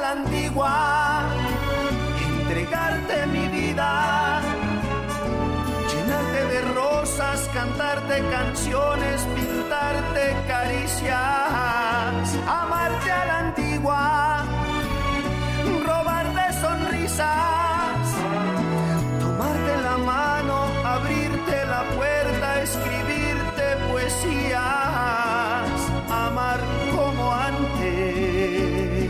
la antigua, entregarte mi vida, llenarte de rosas, cantarte canciones, pintarte caricias, amarte a la antigua, robarte sonrisas, tomarte la mano, abrirte la puerta, escribirte poesías, amar como antes,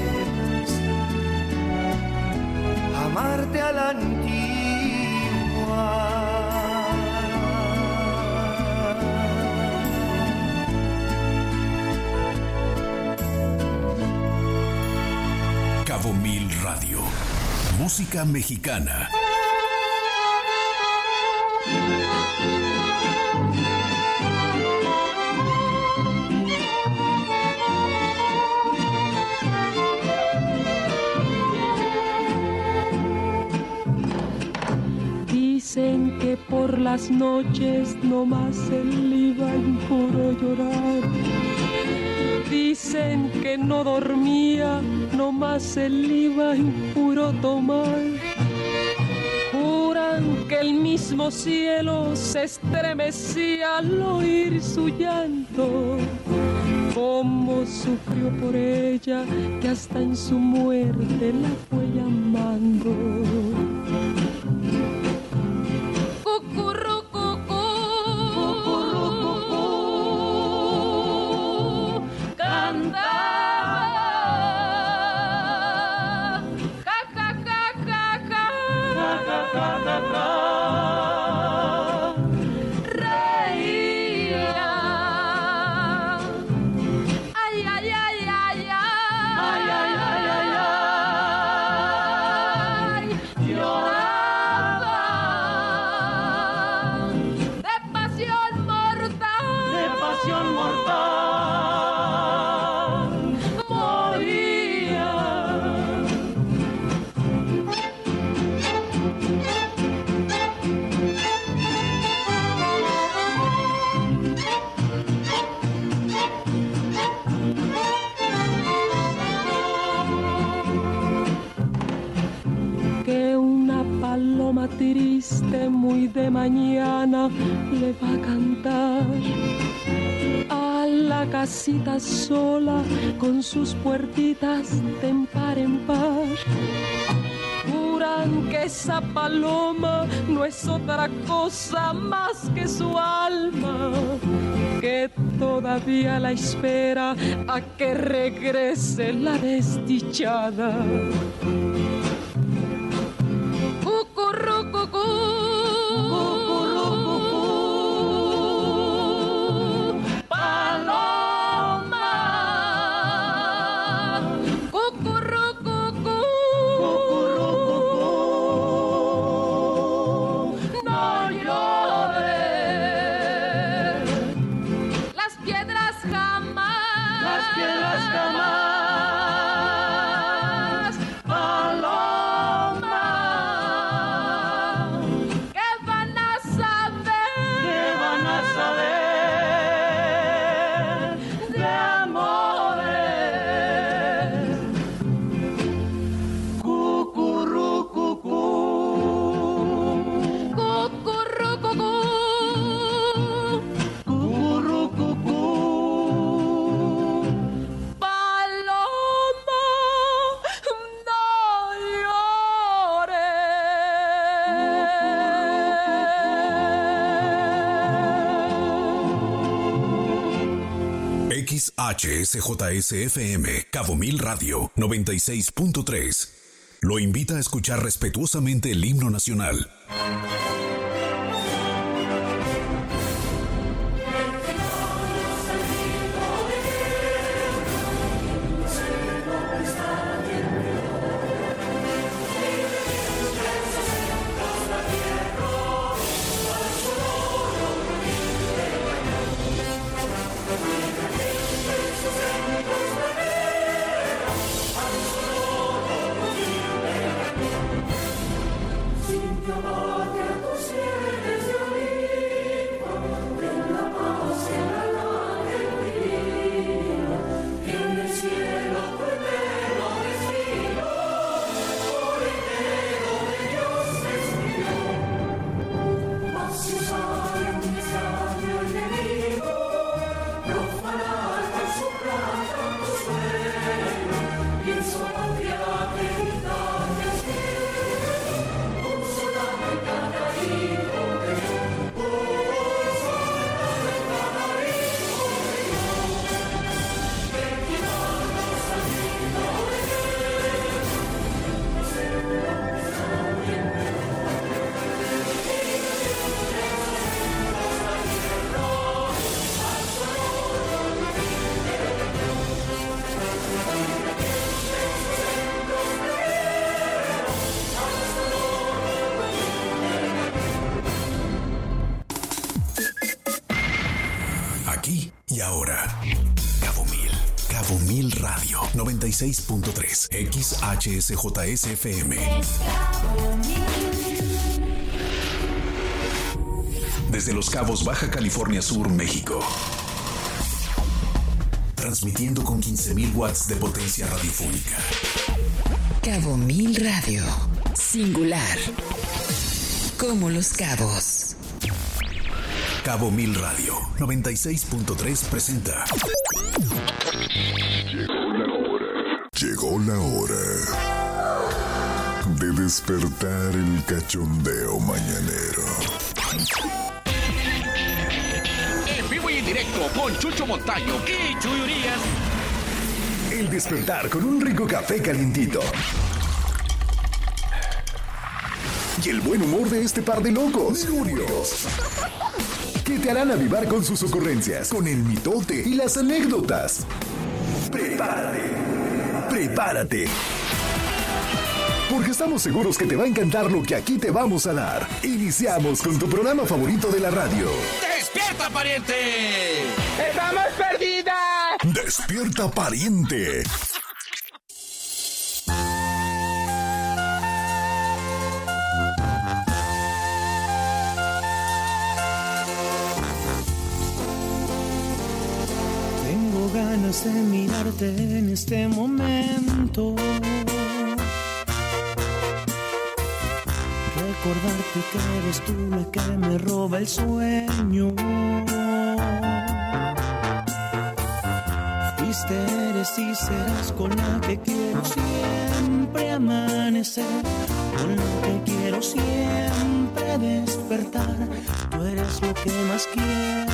amarte a la antigua. Cabo Mil Radio. Música mexicana. Dicen que por las noches nomás él iba en puro llorar. Dicen que no dormía, nomás él iba en puro tomar. Juran que el mismo cielo se estremecía al oír su llanto. Cómo sufrió por ella, que hasta en su muerte la fue llamando. Triste muy de mañana le va a cantar a la casita sola con sus puertitas de par en par. Juran que esa paloma no es otra cosa más que su alma, que todavía la espera a que regrese la desdichada. HSJS-FM, Cabo Mil Radio, 96.3. Lo invita a escuchar respetuosamente el himno nacional. Sin tu amor aquí y ahora. Cabo Mil Radio 96.3 XHSJSFM. Desde Los Cabos, Baja California Sur, México. Transmitiendo con 15,000 watts de potencia radiofónica. Cabo Mil Radio. Singular. Como Los Cabos. Cabo Mil Radio 96.3 presenta. Llegó la hora de despertar el cachondeo mañanero. En vivo y en directo con Chucho Montaño y Chuy Urias. El despertar con un rico café calientito. Y el buen humor de este par de locos, Lurios, que te harán avivar con sus ocurrencias, con el mitote y las anécdotas. Prepárate. Porque estamos seguros que te va a encantar lo que aquí te vamos a dar. Iniciamos con tu programa favorito de la radio. ¡Despierta, pariente! ¡Estamos perdidas! ¡Despierta, pariente! Tengo ganas de mirarte en este momento. Recordarte que eres tú la que me roba el sueño. Fuiste, eres y serás con la que quiero siempre amanecer, con la que quiero siempre despertar. Tú eres lo que más quiero.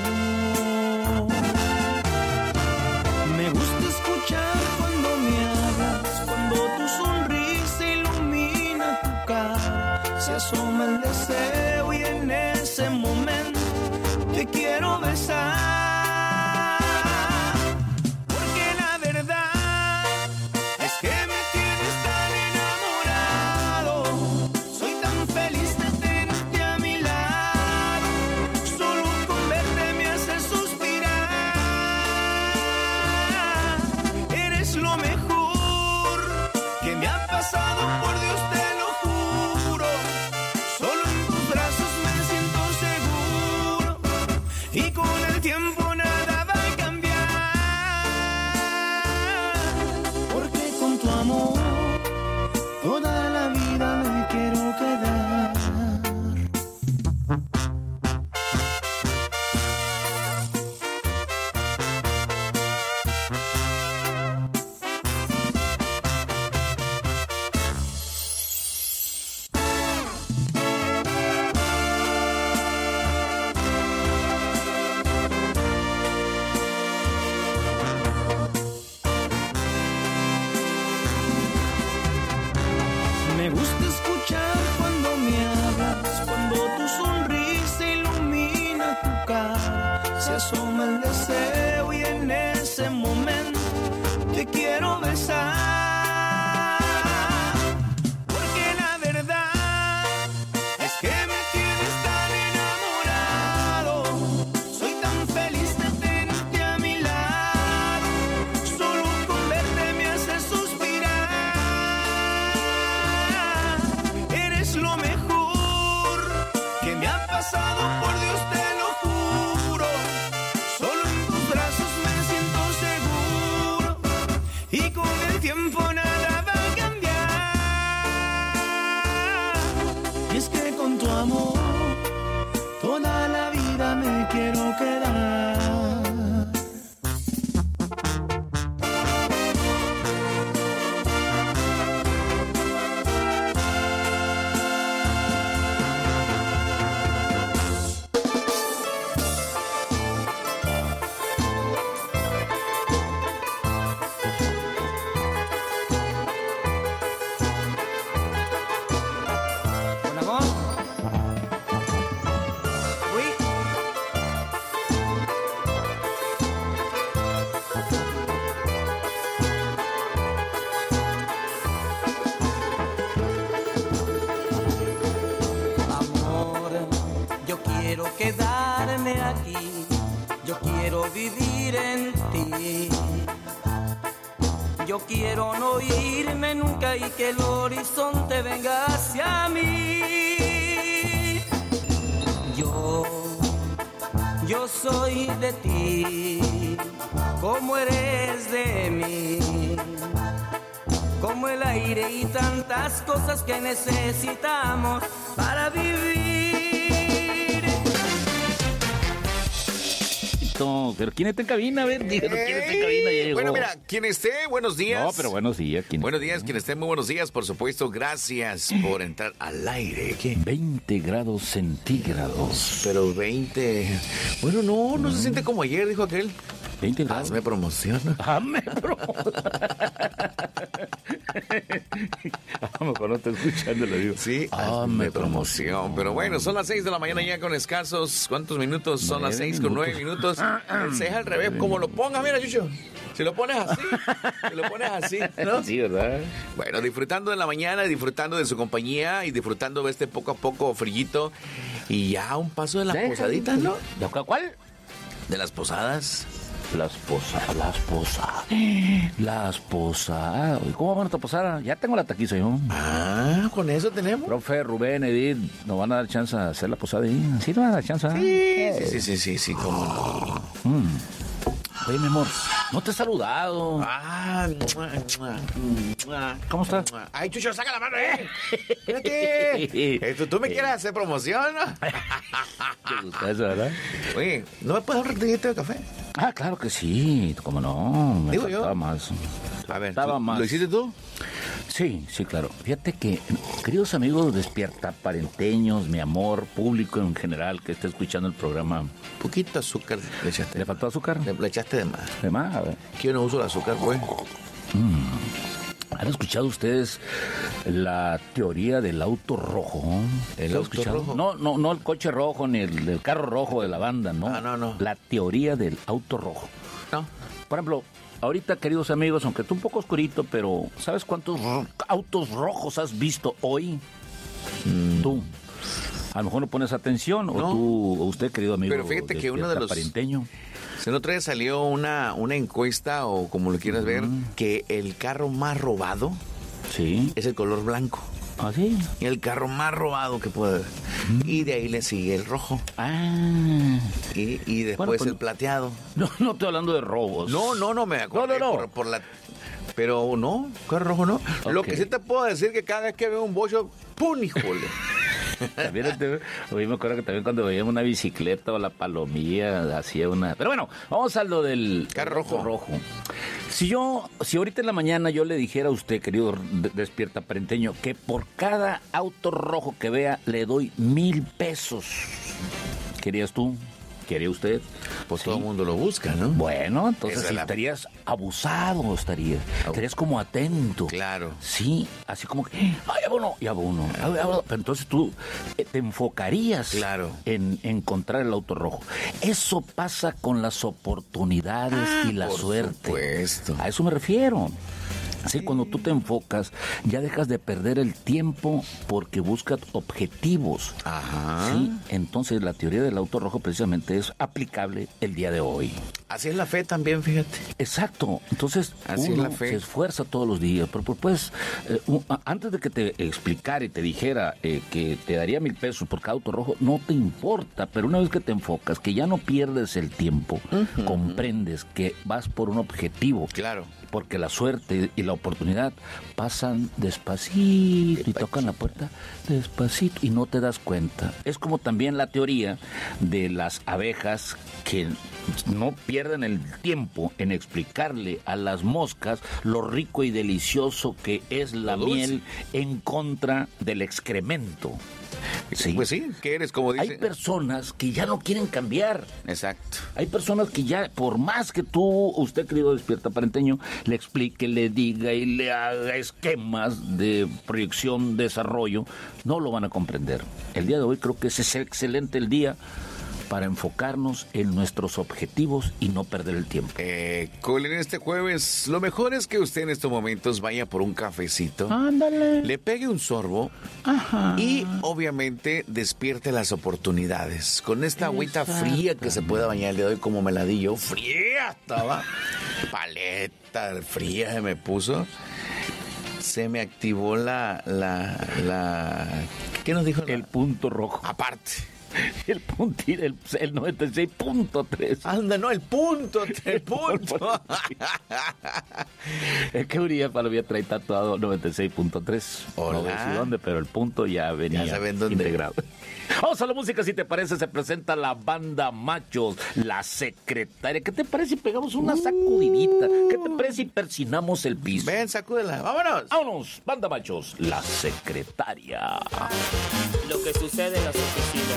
Me gusta escuchar cuando me hablas, cuando tu sonrisa ilumina tu cara. Se asoma el deseo y en ese momento te quiero besar. Porque la verdad es que me tienes tan enamorado. Soy tan feliz de tenerte a mi lado. Solo con verte me hace suspirar. Eres lo mejor que me ha pasado, por Dios te lo juro. Solo en tus brazos me siento seguro. Y con el tiempo nada va a cambiar. Porque con tu amor toda la vida me quiero quedar. Me gusta escuchar cuando me hablas, cuando tu sonrisa ilumina tu cara. Se asoma el deseo y en ese momento te quiero besar. Porque la verdad es que me tienes tan enamorado. Soy tan feliz de tenerte a mi lado. Solo con verte me hace suspirar. Eres lo mejor que me ha pasado, por Dios te lo juro. Solo en tus brazos me siento seguro. Y con el tiempo nada va a cambiar. Y es que con tu amor toda la vida me quiero quedar. Yo quiero vivir en ti. Yo quiero no irme nunca y que el horizonte venga hacia mí. Yo soy de ti, como eres de mí, como el aire y tantas cosas que necesitamos para vivir. Pero ¿quién está en cabina? A ver, díganos quién está en cabina. Ya llegó. Bueno, mira, quien esté, buenos días. No, pero buenos días. Buenos días, quien esté, muy buenos días, por supuesto. Gracias por entrar al aire. ¿Qué? 20 grados centígrados. Pero 20... Bueno, no se siente como ayer, dijo aquel. 20 grados. Hazme promoción. Hazme promoción. A lo mejor no estoy escuchando, lo digo. Sí, hazme promoción. Pero bueno, son las 6 de la mañana ya con escasos. ¿Cuántos minutos? Son las 6 con 9 minutos. Se deja al revés, como lo pongas, mira, Chucho. Si lo pones así, ¿no? Sí, ¿verdad? Bueno, disfrutando de la mañana, disfrutando de su compañía y disfrutando de este poco a poco frillito. Y ya un paso de las posaditas, ¿no? ¿De cuál? De las posadas. Las posadas. ¿Cómo va nuestra posada? Ya tengo la taquiza yo. Ah, con eso tenemos. Profe, Rubén, Edith, ¿nos van a dar chance de hacer la posada ahí? ¿Sí nos van a dar chance? Sí, cómo no. Oye, mi amor, no te he saludado. ¿Cómo estás? Ay, Chucho, saca la mano, Espérate. ¿Tú me quieres hacer promoción? ¿Te gusta eso, verdad? Oye, ¿no me puedes dar un reguito de café? Ah, claro que sí, cómo no. Me Digo faltaba yo. Más. A ver, más. ¿lo hiciste tú? Sí, claro. Fíjate que, queridos amigos despiertaparenteños, mi amor, público en general que esté escuchando el programa. Poquito azúcar le echaste. ¿Le faltó azúcar? Le echaste de más. ¿De más? A ver. Que yo no uso el azúcar, güey. ¿Han escuchado ustedes la teoría del auto rojo? ¿El auto rojo? No el coche rojo ni el carro rojo de la banda, ¿no? No. La teoría del auto rojo. No. Por ejemplo, ahorita, queridos amigos, aunque está un poco oscurito, pero ¿sabes cuántos autos rojos has visto hoy? Tú. A lo mejor no pones atención, o tú, o usted, querido amigo. Pero fíjate que uno de los... parenteño. El otro día salió una encuesta, o como lo quieras ver, que el carro más robado es el color blanco. ¿Ah, sí? El carro más robado que puede haber. Y de ahí le sigue el rojo. Y después el plateado. No estoy hablando de robos. No, me acuerdo. No. Por la... Pero no, carro rojo no. Okay. Lo que sí te puedo decir que cada vez que veo un bocho, ¡pum, híjole! También hoy me acuerdo que también cuando veíamos una bicicleta o la palomilla hacía una... Pero bueno, vamos a lo del carro rojo. Si ahorita en la mañana yo le dijera a usted, querido despiertaparenteño, que por cada auto rojo que vea le doy 1,000 pesos, ¿querías tú? ¿Quería usted? Pues sí. Todo el mundo lo busca, ¿no? Bueno, entonces estarías abusado, estarías como atento. Claro. Sí, así como que, ya abono. Pero entonces tú te enfocarías en encontrar el auto rojo. Eso pasa con las oportunidades y la suerte. Por supuesto. A eso me refiero. Así cuando tú te enfocas, ya dejas de perder el tiempo porque buscas objetivos. Ajá. Sí, entonces la teoría del auto rojo precisamente es aplicable el día de hoy. Así es la fe también, fíjate. Exacto. Entonces así uno es la fe. Se esfuerza todos los días. Pero pues, antes de que te explicara y te dijera que te daría 1,000 pesos por cada auto rojo, no te importa. Pero una vez que te enfocas, que ya no pierdes el tiempo, comprendes que vas por un objetivo. Claro. Porque la suerte y la oportunidad pasan despacito y tocan la puerta despacito y no te das cuenta. Es como también la teoría de las abejas que no pierden el tiempo en explicarle a las moscas lo rico y delicioso que es la miel en contra del excremento. Sí. Pues sí, que eres como dice. Hay personas que ya no quieren cambiar. Exacto. Hay personas que ya, por más que usted, querido despiertaparenteño, le explique, le diga y le haga esquemas de proyección, desarrollo, no lo van a comprender. El día de hoy creo que es excelente el día para enfocarnos en nuestros objetivos y no perder el tiempo. Colin, este jueves, lo mejor es que usted en estos momentos vaya por un cafecito. Ándale. Le pegue un sorbo. Ajá. Y obviamente despierte las oportunidades. Con esta agüita fría que se puede bañar el día de hoy, como me la di yo, fría estaba. Paleta fría se me puso. Se me activó la ¿qué nos dijo? El punto rojo. Aparte. El 96.3. Anda, no, el punto. Es que Uriel Palomía trae tatuado 96.3. Hola. No sé si dónde, pero el punto ya venía integrado. Vamos a la música, si te parece. Se presenta la banda Machos, La Secretaria. ¿Qué te parece si pegamos una sacudidita? ¿Qué te parece si persinamos el piso? Ven, sacúdela, vámonos. Vámonos, banda Machos, La Secretaria. Lo que sucede en las oficinas.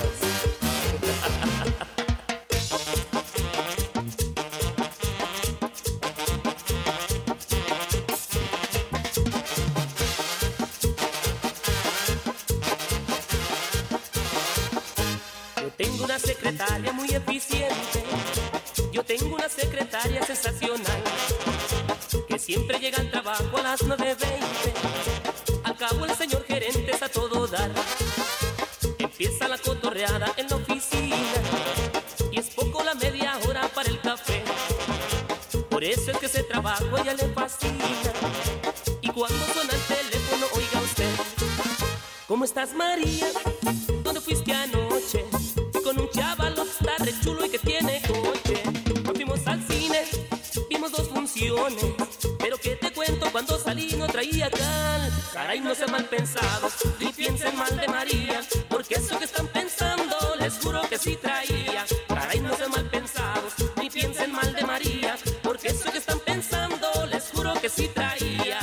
Yo tengo una secretaria muy eficiente. Yo tengo una secretaria sensacional, que siempre llega al trabajo a las 9:20. Al cabo el señor gerente es a todo dar. Empieza la cotorreada en la oficina y es poco la media hora para el café. Por eso es que ese trabajo a ella le fascina. Y cuando suena el teléfono, oiga usted: ¿cómo estás, María? ¿Dónde fuiste anoche? Fui con un chavalota re chulo y que tiene coche. Nos fuimos al cine, vimos 2 funciones. Pero que te cuento, cuando salí no traía cal. Caray, no sean mal pensados, ni piensen mal de María, porque eso que están pensando, les juro que sí traía. Caray, no sean mal pensados, ni piensen mal de María, porque eso que están pensando, les juro que sí traía.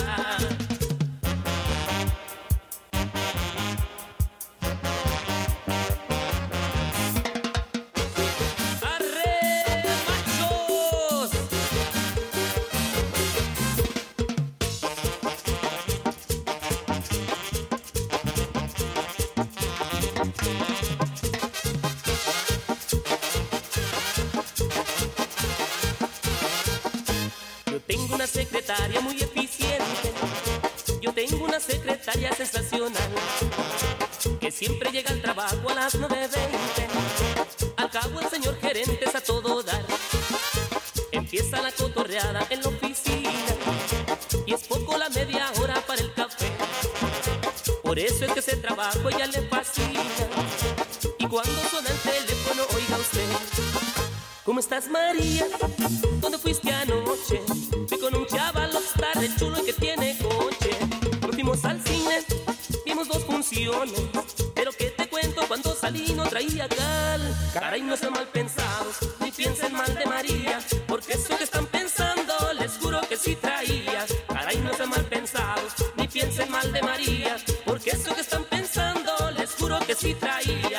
Secretaria muy eficiente. Yo tengo una secretaria sensacional, que siempre llega al trabajo a las 9:20. Al cabo el señor gerente es a todo dar. Empieza la cotorreada en la oficina y es poco la media hora para el café. Por eso es que ese trabajo a ella le fascina. Y cuando suena el teléfono, oiga usted: ¿cómo estás, María? ¿Dónde fuiste anoche? Fui con un chaval re chulo y que tiene coche. Nos fuimos al cine, vimos 2 funciones. Pero que te cuento, cuando salí no traía cal. Caray, no sean mal pensados, ni piensen mal de María, porque eso que están pensando, les juro que sí traía. Caray, no sean mal pensados, ni piensen mal de María, porque eso que están pensando, les juro que sí traía.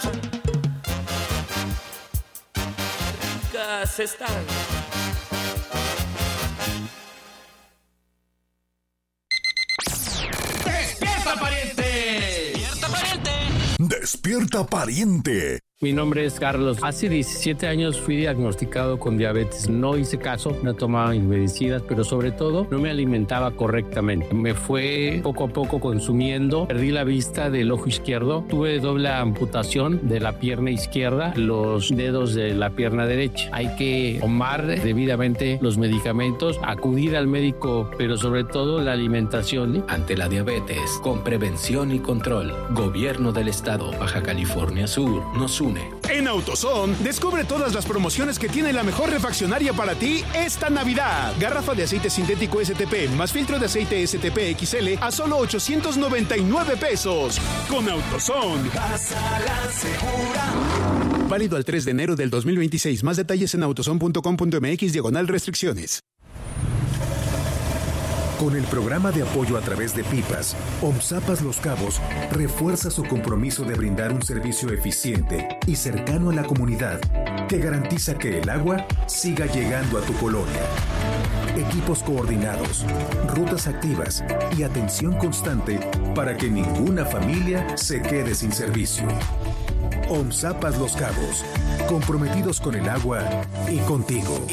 Ricas están. ¡Despierta, pariente! ¡Despierta, pariente! ¡Despierta, pariente! Mi nombre es Carlos. Hace 17 años fui diagnosticado con diabetes. No hice caso, no tomaba mis medicinas, pero sobre todo no me alimentaba correctamente. Me fue poco a poco consumiendo. Perdí la vista del ojo izquierdo. Tuve doble amputación de la pierna izquierda, los dedos de la pierna derecha. Hay que tomar debidamente los medicamentos, acudir al médico, pero sobre todo la alimentación. Ante la diabetes, con prevención y control, Gobierno del Estado, Baja California Sur, nos une. En AutoZone, descubre todas las promociones que tiene la mejor refaccionaria para ti esta Navidad. Garrafa de aceite sintético STP más filtro de aceite STP XL a solo 899 pesos. Con AutoZone. Vas a la segura. Válido al 3 de enero del 2026. Más detalles en autozone.com.mx/restricciones. Con el programa de apoyo a través de pipas, OMSAPAS Los Cabos refuerza su compromiso de brindar un servicio eficiente y cercano a la comunidad que garantiza que el agua siga llegando a tu colonia. Equipos coordinados, rutas activas y atención constante para que ninguna familia se quede sin servicio. OMSAPAS Los Cabos, comprometidos con el agua y contigo.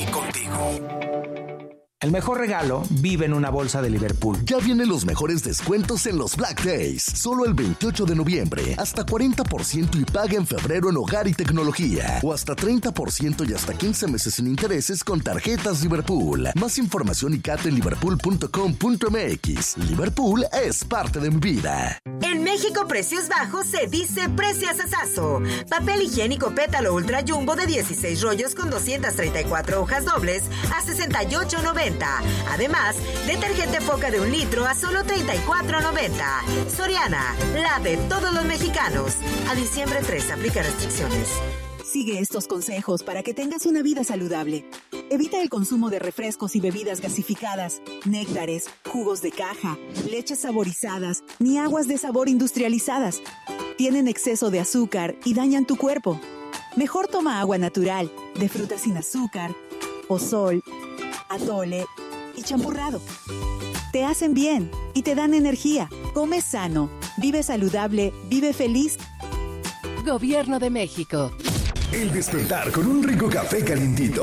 El mejor regalo vive en una bolsa de Liverpool. Ya vienen los mejores descuentos en los Black Days. Solo el 28 de noviembre. Hasta 40% y paga en febrero en hogar y tecnología. O hasta 30% y hasta 15 meses sin intereses con tarjetas Liverpool. Más información y cate en liverpool.com.mx. Liverpool es parte de mi vida. En México, precios bajos se dice preciazazazo. Papel higiénico pétalo ultra jumbo de 16 rollos con 234 hojas dobles a $68.90. Además, detergente Foca de 1 litro a solo $34.90. Soriana, la de todos los mexicanos. A diciembre 3, aplica restricciones. Sigue estos consejos para que tengas una vida saludable. Evita el consumo de refrescos y bebidas gasificadas, néctares, jugos de caja, leches saborizadas, ni aguas de sabor industrializadas. Tienen exceso de azúcar y dañan tu cuerpo. Mejor toma agua natural, de frutas sin azúcar, pozol, atole y champurrado. Te hacen bien y te dan energía. Come sano, vive saludable, vive feliz. Gobierno de México. El despertar con un rico café calientito.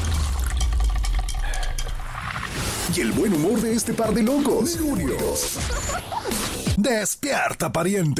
Y el buen humor de este par de locos. Mercurios. Despierta, pariente.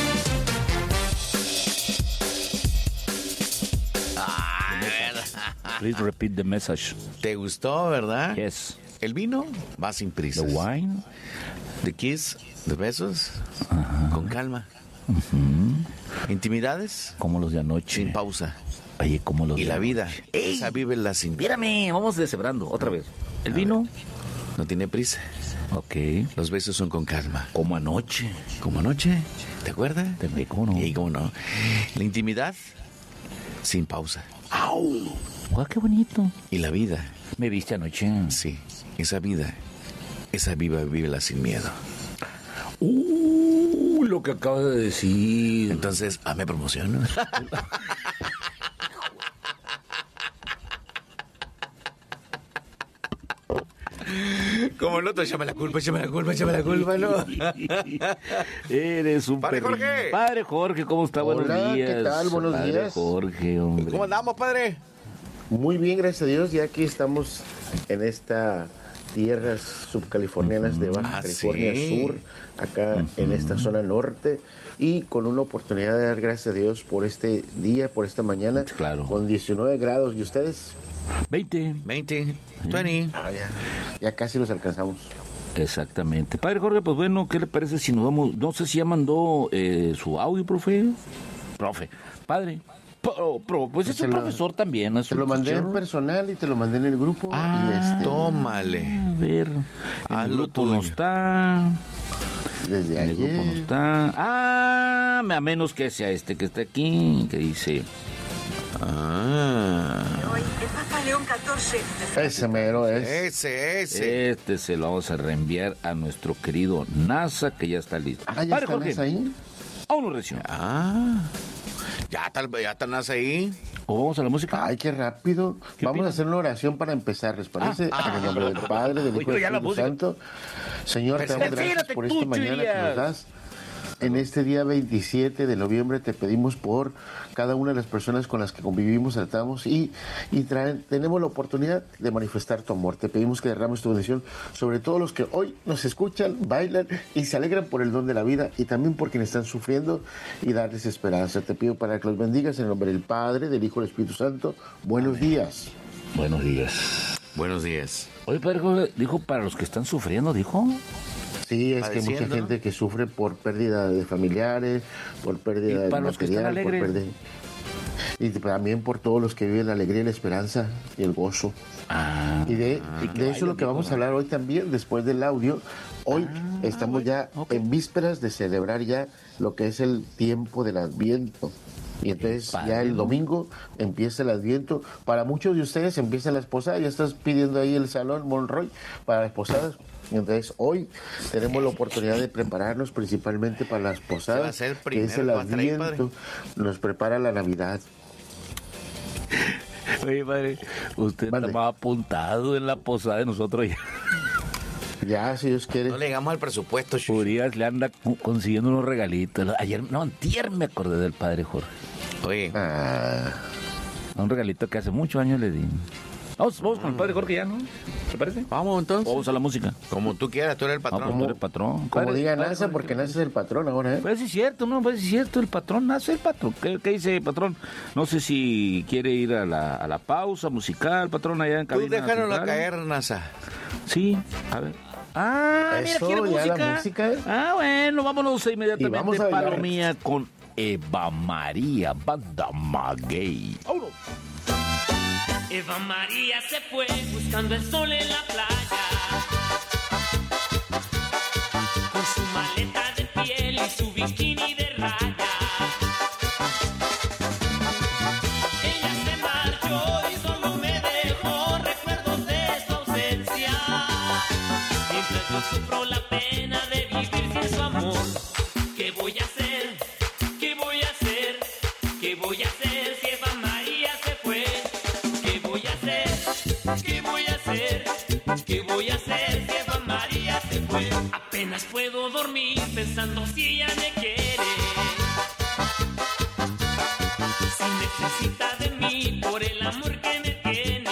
Please repeat the message. ¿Te gustó, verdad? Yes. El vino va sin prisas. The wine. The kiss, the besos, con calma. Intimidades. Como los de anoche. Sin pausa. Oye, como los y de la anoche. vida. ¡Ey! Esa vive la sin. Mírame, vamos deshebrando otra vez. El vino no tiene prisa. Ok. Los besos son con calma. Como anoche. Como anoche. ¿Te acuerdas? ¿Cómo no? Y cómo no. La intimidad sin pausa. ¡Au! ¡Guau, qué bonito! Y la vida. ¿Me viste anoche? Sí. Esa vida. Esa vívela sin miedo. Lo que acabas de decir. Entonces, me promociono. Como el otro, échame la culpa, ¿no? Eres un Padre Jorge. Padre Jorge, ¿cómo está? Hola, Buenos días. ¿qué tal? Buenos Padre días. Jorge, hombre. ¿Cómo andamos, padre? Muy bien, gracias a Dios. Ya aquí estamos en esta tierras subcalifornianas de Baja California Sur, acá en esta zona norte, y con una oportunidad de dar gracias a Dios por este día, por esta mañana, con 19 grados. ¿Y ustedes? 20. 20. Ya casi los alcanzamos. Exactamente. Padre Jorge, pues bueno, ¿qué le parece si nos vamos? No sé si ya mandó su audio, profe. Padre. Pues es un profesor también, ¿no? Te lo mandé en personal y te lo mandé en el grupo. Tómale. A ver. El grupo no está. Desde ayer. El grupo no está. A menos que sea este que está aquí, que dice. Hoy el Papa León XIV. Ese mero es. Ese. Este se lo vamos a reenviar a nuestro querido NASA, que ya está listo. ¿Ya Padre está Jorge, NASA ahí? Aún no recién. Ya está NASA ahí. ¿O vamos a la música? Ay, qué rápido. Vamos a hacer una oración para empezar, ¿les parece? En el nombre del Padre, del Hijo y del Espíritu Santo. Señor, te damos gracias por esta mañana que nos das. En este día 27 de noviembre te pedimos por cada una de las personas con las que convivimos, tratamos y tenemos la oportunidad de manifestar tu amor. Te pedimos que derrames tu bendición sobre todos los que hoy nos escuchan, bailan y se alegran por el don de la vida, y también por quienes están sufriendo, y darles esperanza. Te pido para que los bendigas en el nombre del Padre, del Hijo y del Espíritu Santo. Buenos días. Buenos días. Buenos días. Oye, Padre Jorge, dijo para los que están sufriendo, dijo. Sí, es que hay mucha gente que sufre por pérdida de familiares, por pérdida de material, por pérdida. Y también por todos los que viven la alegría y la esperanza y el gozo. Y de eso es lo que vamos a hablar hoy también, después del audio. Hoy estamos ya en vísperas de celebrar ya lo que es el tiempo del Adviento. Y entonces ya el domingo empieza el Adviento. Para muchos de ustedes empieza la posada. Ya estás pidiendo ahí el salón Monroy para las posadas. Y entonces hoy tenemos la oportunidad de prepararnos principalmente para las posadas, que es el Adviento. Nos prepara la Navidad. Oye, padre, usted estaba apuntado en la posada de nosotros ya. Ya, si Dios quiere. No le llegamos al presupuesto. Urias le anda consiguiendo unos regalitos. Antier me acordé del Padre Jorge. Oye. Un regalito que hace muchos años le di. Vamos con el padre Jorge ya, ¿no? ¿Te parece? Vamos entonces. Vamos a la música. Como tú quieras, tú eres el patrón. Tú eres el patrón. Como diga NASA, porque NASA es el patrón ahora, ¿eh? Pues sí es cierto, ¿no? Pues sí es cierto, el patrón nace el patrón. ¿Qué dice el patrón? No sé si quiere ir a la pausa musical, patrón, allá en cabina. Tú déjanosla caer, NASA. Sí, a ver. Ah, mira, quiere música. Ah, bueno, vámonos inmediatamente. Vamos a Palomía con Eva María, Banda Maguey. ¡Vámonos! Eva María se fue buscando el sol en la playa, con su maleta de piel y su bikini de raya. Ella se marchó y solo me dejó recuerdos de su ausencia, mientras yo sufro la pena de vivir sin su amor. ¿Qué voy a hacer? ¿Qué voy a hacer? ¿Qué voy a hacer si Eva María se fue? ¿Qué voy a hacer? ¿Qué voy a hacer? ¿Qué voy a hacer si Eva María se fue? Apenas puedo dormir pensando si ella me quiere, si necesita de mí por el amor que me tiene.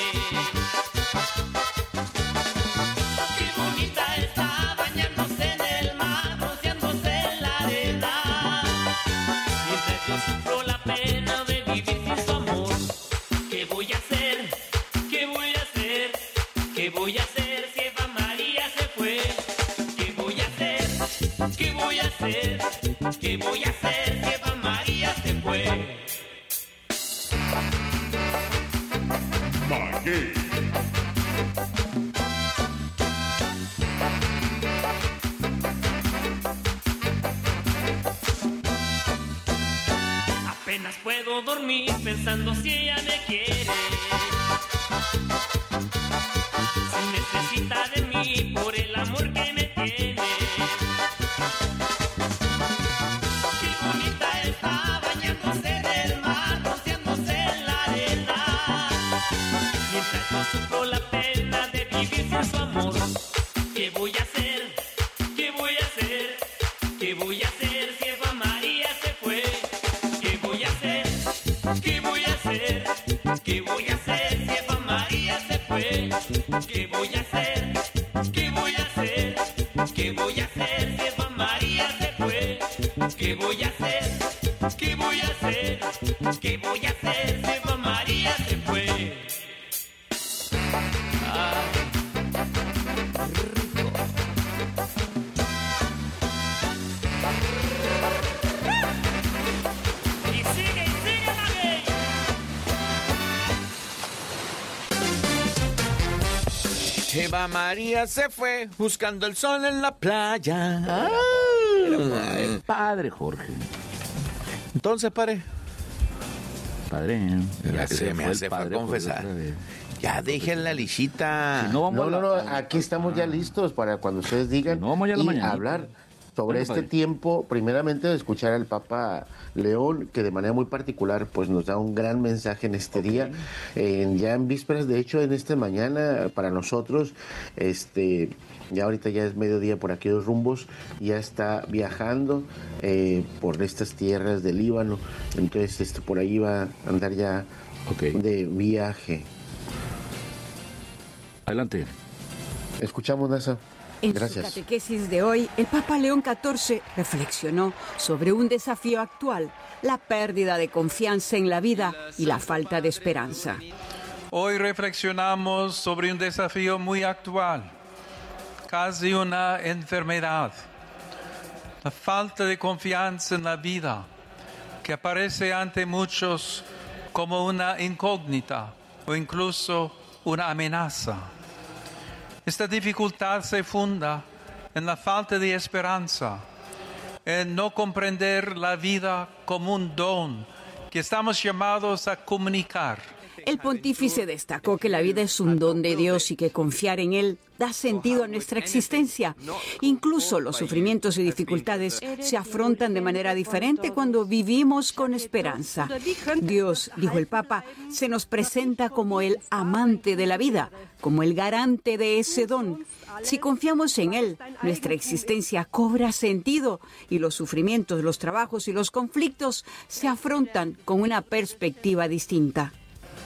Qué bonita está bañándose en el mar, rociándose en la arena, mientras yo sufro la pena de vivir sin su amor. ¿Qué voy a hacer? ¿Qué voy a hacer? ¿Qué voy a hacer si Eva María se fue? ¿Qué voy a hacer? ¿Qué voy a hacer? ¿Qué voy a hacer si Eva María se fue? Maguey. Apenas puedo dormir pensando si ella me quiere, si necesita de mí por el amor que me tiene. Qué bonita está bañándose en el mar, rociándose en la arena, mientras yo sufro la pena de vivir sin su amor. ¿Qué voy a hacer? ¿Qué voy a hacer? ¿Qué voy a hacer si Eva María se fue? ¿Qué voy a hacer? ¿Qué voy a hacer? ¿Qué voy a hacer si Eva María se fue? ¿Qué voy a hacer? ¿Qué voy a hacer? ¿Qué voy a hacer si Eva María se fue? ¿Qué voy a hacer? ¿Qué voy a hacer? ¿Qué voy a hacer si Eva María se fue? Y sigue, Maguey. Eva María se fue buscando el sol en la playa. El padre Jorge. Entonces, padre. Padre, ya se me hace para confesar. Ya dejen la lishita. Si no, aquí estamos ya listos para cuando ustedes digan y hablar sobre este tiempo, primeramente de escuchar al Papa León, que de manera muy particular pues nos da un gran mensaje en este día, ya en vísperas, de hecho en esta mañana para nosotros, ya ahorita ya es mediodía por aquí los rumbos, ya está viajando por estas tierras del Líbano, entonces por ahí va a andar ya de viaje. Adelante. Escuchamos, Nasa. Gracias. En su catequesis de hoy, el Papa León XIV reflexionó sobre un desafío actual, la pérdida de confianza en la vida y la falta de esperanza. Hoy reflexionamos sobre un desafío muy actual, casi una enfermedad, la falta de confianza en la vida, que aparece ante muchos como una incógnita o incluso una amenaza. Esta dificultad se funda en la falta de esperanza, en no comprender la vida como un don que estamos llamados a comunicar. El pontífice destacó que la vida es un don de Dios y que confiar en Él da sentido a nuestra existencia. Incluso los sufrimientos y dificultades se afrontan de manera diferente cuando vivimos con esperanza. Dios, dijo el Papa, se nos presenta como el amante de la vida, como el garante de ese don. Si confiamos en Él, nuestra existencia cobra sentido y los sufrimientos, los trabajos y los conflictos se afrontan con una perspectiva distinta.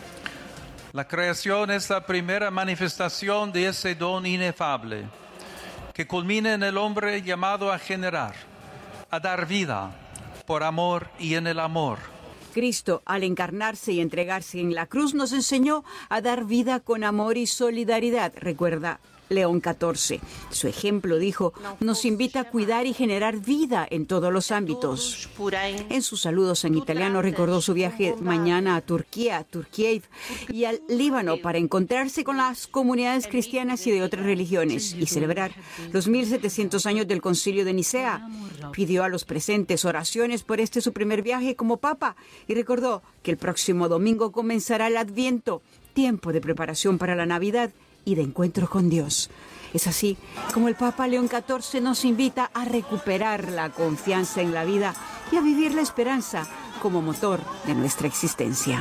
La creación es la primera manifestación de ese don inefable que culmina en el hombre llamado a generar, a dar vida por amor y en el amor. Cristo, al encarnarse y entregarse en la cruz, nos enseñó a dar vida con amor y solidaridad, recuerda León XIV. Su ejemplo, dijo, nos invita a cuidar y generar vida en todos los ámbitos. En sus saludos en italiano recordó su viaje mañana a Turquía y al Líbano para encontrarse con las comunidades cristianas y de otras religiones y celebrar los 1700 años del Concilio de Nicea. Pidió a los presentes oraciones por su primer viaje como Papa y recordó que el próximo domingo comenzará el Adviento, tiempo de preparación para la Navidad y de encuentro con Dios. Es así como el Papa León XIV nos invita a recuperar la confianza en la vida y a vivir la esperanza como motor de nuestra existencia.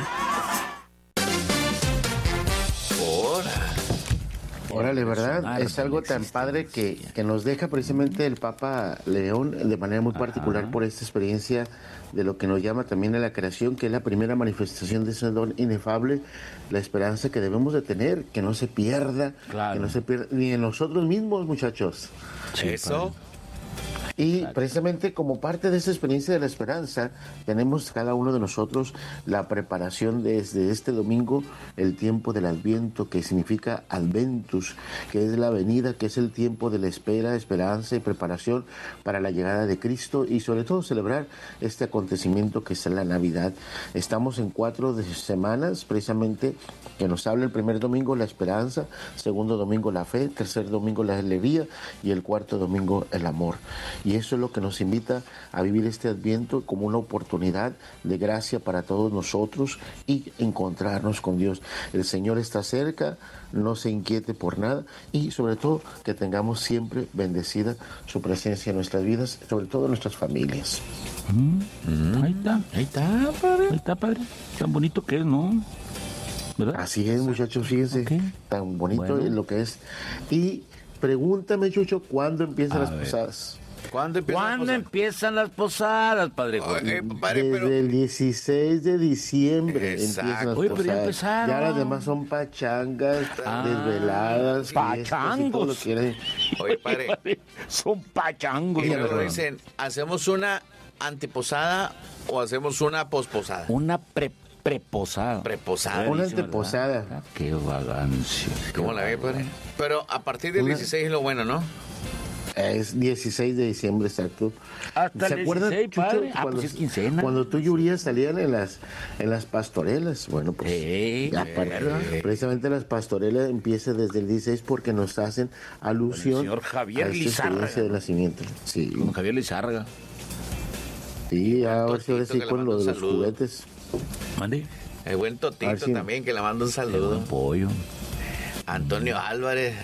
Órale, ¿verdad? Es algo tan padre que nos deja precisamente el Papa León de manera muy particular por esta experiencia de lo que nos llama también a la creación, que es la primera manifestación de ese don inefable, la esperanza que debemos de tener, que no se pierda, que no se pierda ni en nosotros mismos, muchachos. Sí, eso. Y precisamente como parte de esa experiencia de la esperanza, tenemos cada uno de nosotros la preparación desde este domingo, el tiempo del Adviento, que significa Adventus, que es la venida, que es el tiempo de la espera, esperanza y preparación para la llegada de Cristo y sobre todo celebrar este acontecimiento que es la Navidad. Estamos en 4 semanas precisamente que nos habla el primer domingo la esperanza, segundo domingo la fe, tercer domingo la alegría y el cuarto domingo el amor. Y eso es lo que nos invita a vivir este Adviento como una oportunidad de gracia para todos nosotros y encontrarnos con Dios. El Señor está cerca, no se inquiete por nada y sobre todo que tengamos siempre bendecida su presencia en nuestras vidas, sobre todo en nuestras familias. Ahí está, padre. Tan bonito que es, ¿no? ¿Verdad? Así es, muchachos, fíjense, tan bonito es lo que es. Y pregúntame, Chucho, ¿cuándo empiezan las posadas? ¿Cuándo empiezan las posadas, padre Jorge? Desde el 16 de diciembre empiezan las pero ya posadas. empezaron. Ya las demás son pachangas, desveladas. Pachangos. Oye, padre. Son pachangos. Y luego dicen, ¿hacemos una anteposada o hacemos una posposada? Una preposada. Una anteposada. Qué vagancia. ¿Cómo la ve, padre? Pero a partir del 16 es lo bueno, ¿no? Es 16 de diciembre, exacto. Hasta ¿Se acuerdan, el 16, Chucho, padre? Pues es quincena. Cuando tú y Urias salían en las pastorelas? Bueno, pues precisamente las pastorelas empiezan desde el 16 porque nos hacen alusión señor Javier a esta experiencia de nacimiento. Sí. Con Javier Lizárraga. Sí, ahora sí con lo de los juguetes. ¿Mande? El buen Totito también, que le manda un saludo. El pollo. Antonio Álvarez,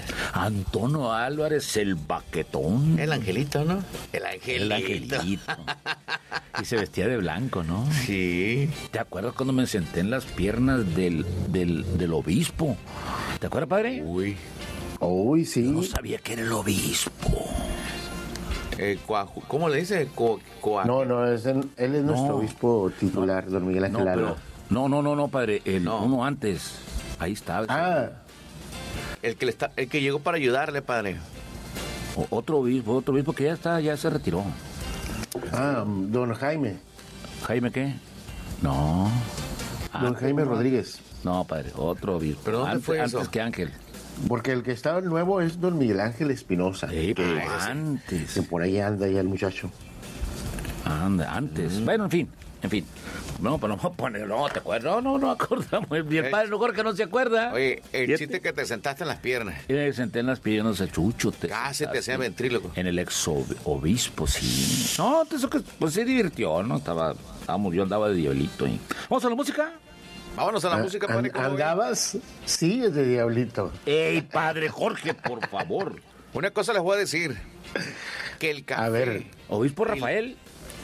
el baquetón. El angelito, ¿no? El angelito. Y se vestía de blanco, ¿no? Sí. ¿Te acuerdas cuando me senté en las piernas del obispo? ¿Te acuerdas, padre? Uy, sí. Yo no sabía que era el obispo. ¿Cómo le dice? No, él es nuestro obispo titular, don Miguel Ángel Alba. No, padre, uno antes. Ahí está. El que llegó para ayudarle, padre. Otro obispo que ya se retiró. Don Jaime. ¿Jaime qué? No. Don Jaime Rodríguez. No, padre, otro obispo. ¿Pero dónde fue eso? Antes que Ángel. Porque el que estaba nuevo es don Miguel Ángel Espinosa. Antes. Que por ahí anda ya el muchacho. Antes. Bueno, en fin. No, pero no ponerlo, ¿te acuerdas? No acordamos bien, padre, mejor que no se acuerda. Oye, el chiste que te sentaste en las piernas. Y me senté en las piernas a Chucho. Casi te hacía ventríloco. En el ex-obispo, sí. No, eso que pues se divirtió, ¿no? Yo andaba de diablito. ¿Vamos a la música? Vámonos a la música, padre. ¿Andabas? Sí, es de diablito. ¡Ey, padre Jorge, por favor! Una cosa les voy a decir. Que el café... A ver. ¿Obispo Rafael?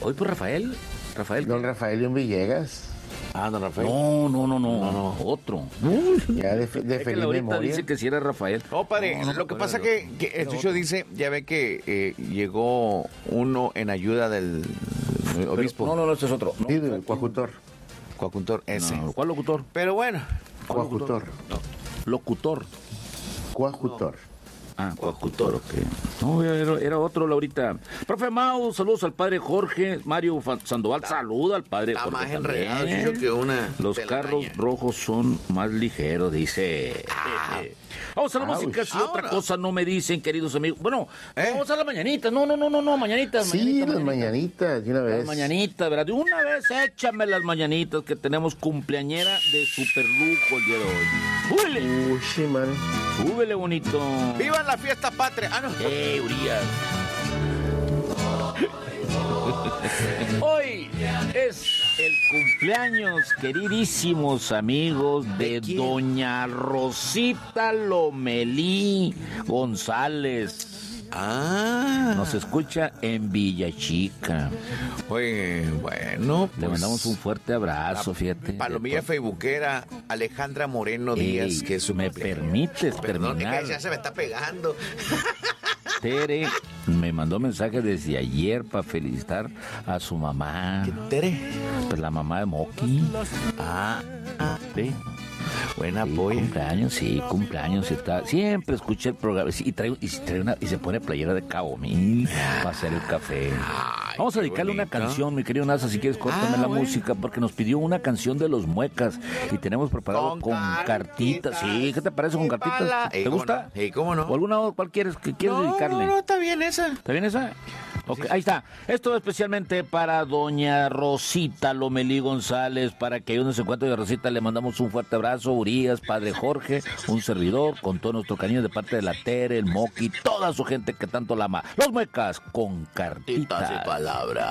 Don Rafael León Villegas. Don Rafael. No, otro. Ya de feliz memoria. Dice que sí era Rafael. No, padre, lo que pasa que el Chucho dice, ya ve que llegó uno en ayuda del obispo. No, este es otro. Sí, del Coacutor. Ese. ¿Cuál locutor? Pero bueno, Coajutor. No. Locutor. Coajutor. Ah, coajutor, ok. No, era otro, Laurita. Profe Mau, saludos al padre Jorge. Mario Sandoval, saluda al padre Jorge. Está más enredado, Chucho, que una. Los carros rojos son más ligeros, dice. Vamos a la música, si otra cosa no me dicen, queridos amigos. Bueno, vamos a las mañanitas. No, mañanitas. Sí, las mañanitas, de una vez. Las mañanitas, ¿verdad? De una vez, échame las mañanitas, que tenemos cumpleañera de super lujo el día de hoy. ¡Súbele! Uy, sí, man. ¡Súbele, bonito! ¡Viva la fiesta patria! ¡Ah, no! Urias! Hoy es el cumpleaños, queridísimos amigos, de doña Rosita Lomelí González. Nos escucha en Villachica. Oye, bueno, pues, le mandamos un fuerte abrazo, fíjate. Palomilla facebookera Alejandra Moreno Díaz, que es su ¿me permites terminar? Ya se me está pegando. Tere me mandó mensaje desde ayer para felicitar a su mamá. ¿Qué Tere? Pues la mamá de Moki. Sí. Buena apoyo. Cumpleaños está. Siempre escuché el programa y se pone playera de Cabo Mil para hacer el café. Vamos a dedicarle una canción, mi querido Nasa, si quieres córtame la música, porque nos pidió una canción de los Muecas y tenemos preparado con cartitas. Sí, ¿qué te parece con cartitas? ¿Te gusta? Sí, ¿cómo no? ¿O alguna cuál quieres dedicarle? No, está bien esa. ¿Está bien esa? Okay, ahí está. Esto especialmente para doña Rosita Lomelí González, para que uno se encuentre de Rosita, le mandamos un fuerte abrazo, Urias, padre Jorge, un servidor, con todo nuestro cariño de parte de la Tere, el Moqui, toda su gente que tanto la ama. Los Muecas con cartitas y palabras.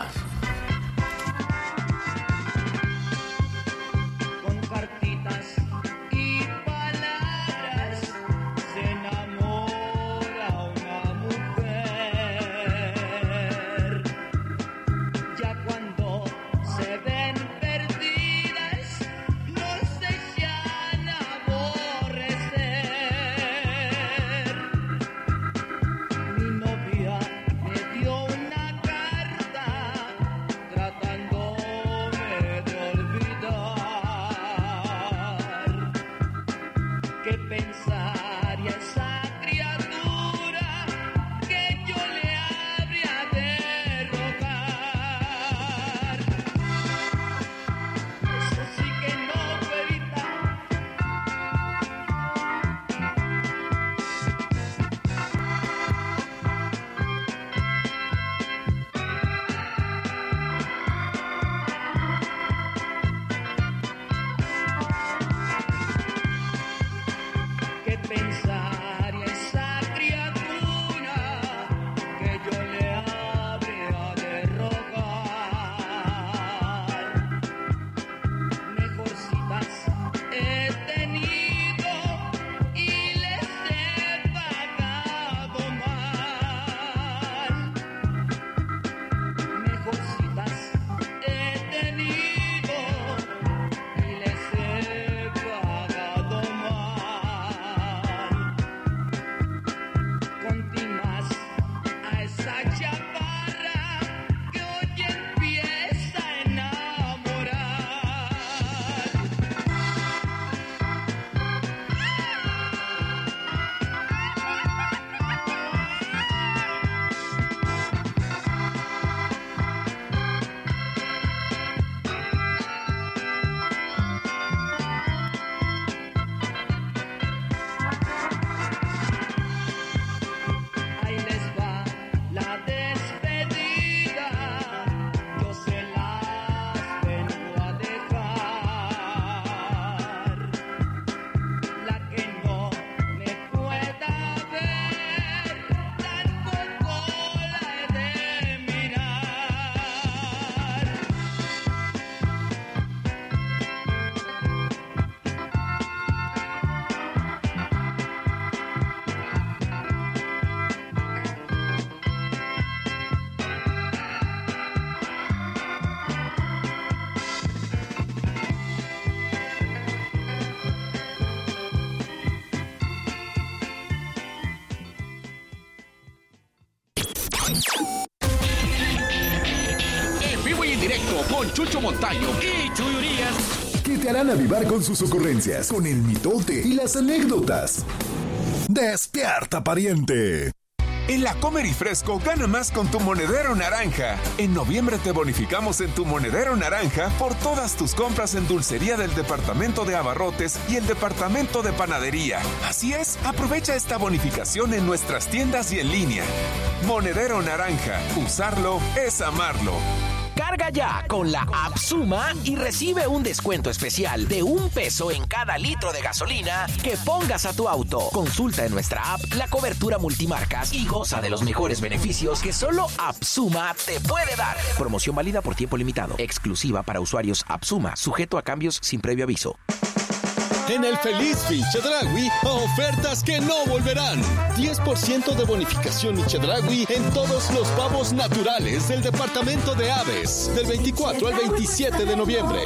En vivo y en directo con Chucho Montaño y Chuy Urias. que te harán avivar con sus ocurrencias, con el mitote y las anécdotas. ¡Despierta, pariente! En la Comer y Fresco gana más con tu monedero naranja. En noviembre te bonificamos en tu monedero naranja por todas tus compras en dulcería del departamento de abarrotes y el departamento de panadería. Así es, aprovecha esta bonificación en nuestras tiendas y en línea. Monedero naranja, usarlo es amarlo. Carga ya con la app Suma y recibe un descuento especial de $1 en cada litro de gasolina que pongas a tu auto. Consulta en nuestra app la cobertura multimarcas y goza de los mejores beneficios que solo App Suma te puede dar. Promoción válida por tiempo limitado. Exclusiva para usuarios App Suma. Sujeto a cambios sin previo aviso. En el Feliz Fin Chedraui, ofertas que no volverán. 10% de bonificación Chedraui en todos los pavos naturales del departamento de aves, del 24 al 27 de noviembre.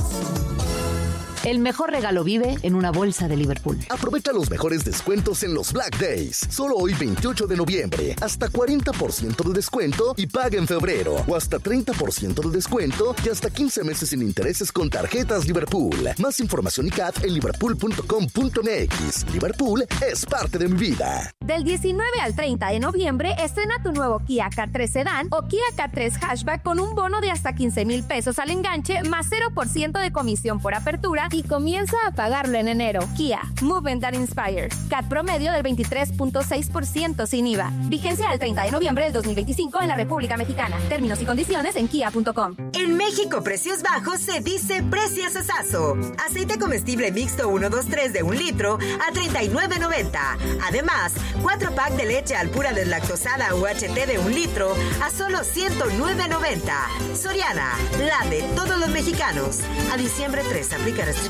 El mejor regalo vive en una bolsa de Liverpool. Aprovecha los mejores descuentos en los Black Days. Solo hoy 28 de noviembre. Hasta 40% de descuento y paga en febrero. O hasta 30% de descuento y hasta 15 meses sin intereses con tarjetas Liverpool. Más información y CAT en liverpool.com.mx. Liverpool es parte de mi vida. Del 19 al 30 de noviembre, estrena tu nuevo Kia K3 Sedan o Kia K3 Hatchback con un bono de hasta 15,000 pesos al enganche más 0% de comisión por apertura y comienza a pagarlo en enero. Kia, Movement that Inspires. CAT promedio del 23.6% sin IVA. Vigencia al 30 de noviembre del 2025 en la República Mexicana. Términos y condiciones en kia.com. En México, precios bajos se dice precios asazo. Aceite comestible mixto 123 de 1 litro a $39.90. Además, 4 pack de leche Alpura deslactosada UHT de 1 litro a solo $109.90. Soriana, la de todos los mexicanos. A diciembre 3 aplica restricciones.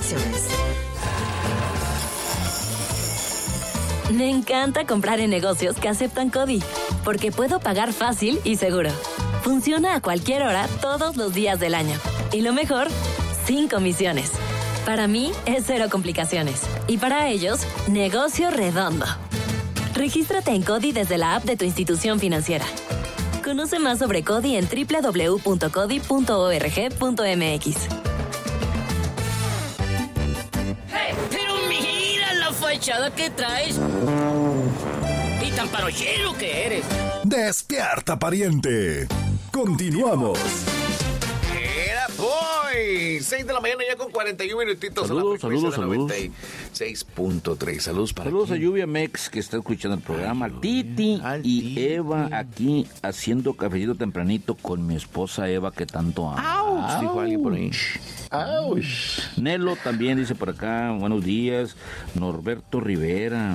Me encanta comprar en negocios que aceptan CODI, porque puedo pagar fácil y seguro. Funciona a cualquier hora, todos los días del año. Y lo mejor, sin comisiones. Para mí es cero complicaciones. Y para ellos, negocio redondo. Regístrate en CODI desde la app de tu institución financiera. Conoce más sobre CODI en www.codi.org.mx. Fachada que traes y tan parochero que eres. Despierta, pariente. Continuamos. Era boy. 6 de la mañana ya con 41 minutitos. Saludos. 96.3. Saludos para Saludos aquí. a Lluvia Mex, que está escuchando el programa. Titi y Eva aquí haciendo cafecito tempranito con mi esposa Eva, que tanto ama. Dijo alguien por ahí. Nelo también dice por acá, buenos días. Norberto Rivera.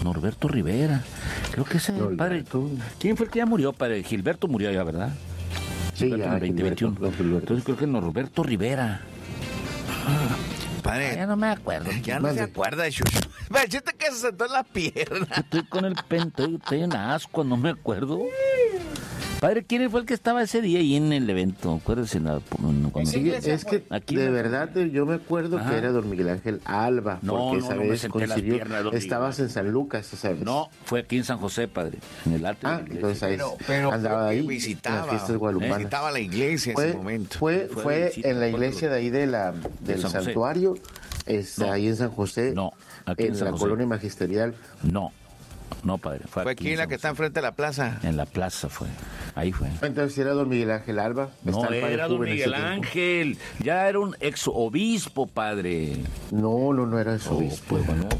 Creo que ese padre. ¿Quién fue el que ya murió, padre? Gilberto murió ya, ¿verdad? Sí, Gilberto ya, en el 2021. Entonces creo que Norberto Rivera. Padre, ya no me acuerdo. Ya no se acuerda de Chucho. Machete que se sentó en la pierna. Estoy con el estoy en asco, no me acuerdo. Padre, ¿quién fue el que estaba ese día ahí en el evento? Acuérdese. Sí, es que aquí de verdad yo me acuerdo que era don Miguel Ángel Alba, porque esa vez coincidió. Estabas en San Lucas esa vez. No, fue aquí en San José, padre, en el alto. Entonces ahí pero andaba ahí visitaba, en las fiestas guadalupanas. Visitaba la iglesia en ese momento. Fue en la iglesia de ahí del santuario, ahí en San José, aquí en la colonia magisterial. No, padre. Fue aquí en la que está enfrente de la plaza. En la plaza fue. Ahí fue. Entonces era don Miguel Ángel Alba. No era don Miguel Ángel. Ya era un ex obispo, padre. No era ex obispo. Pues, bueno.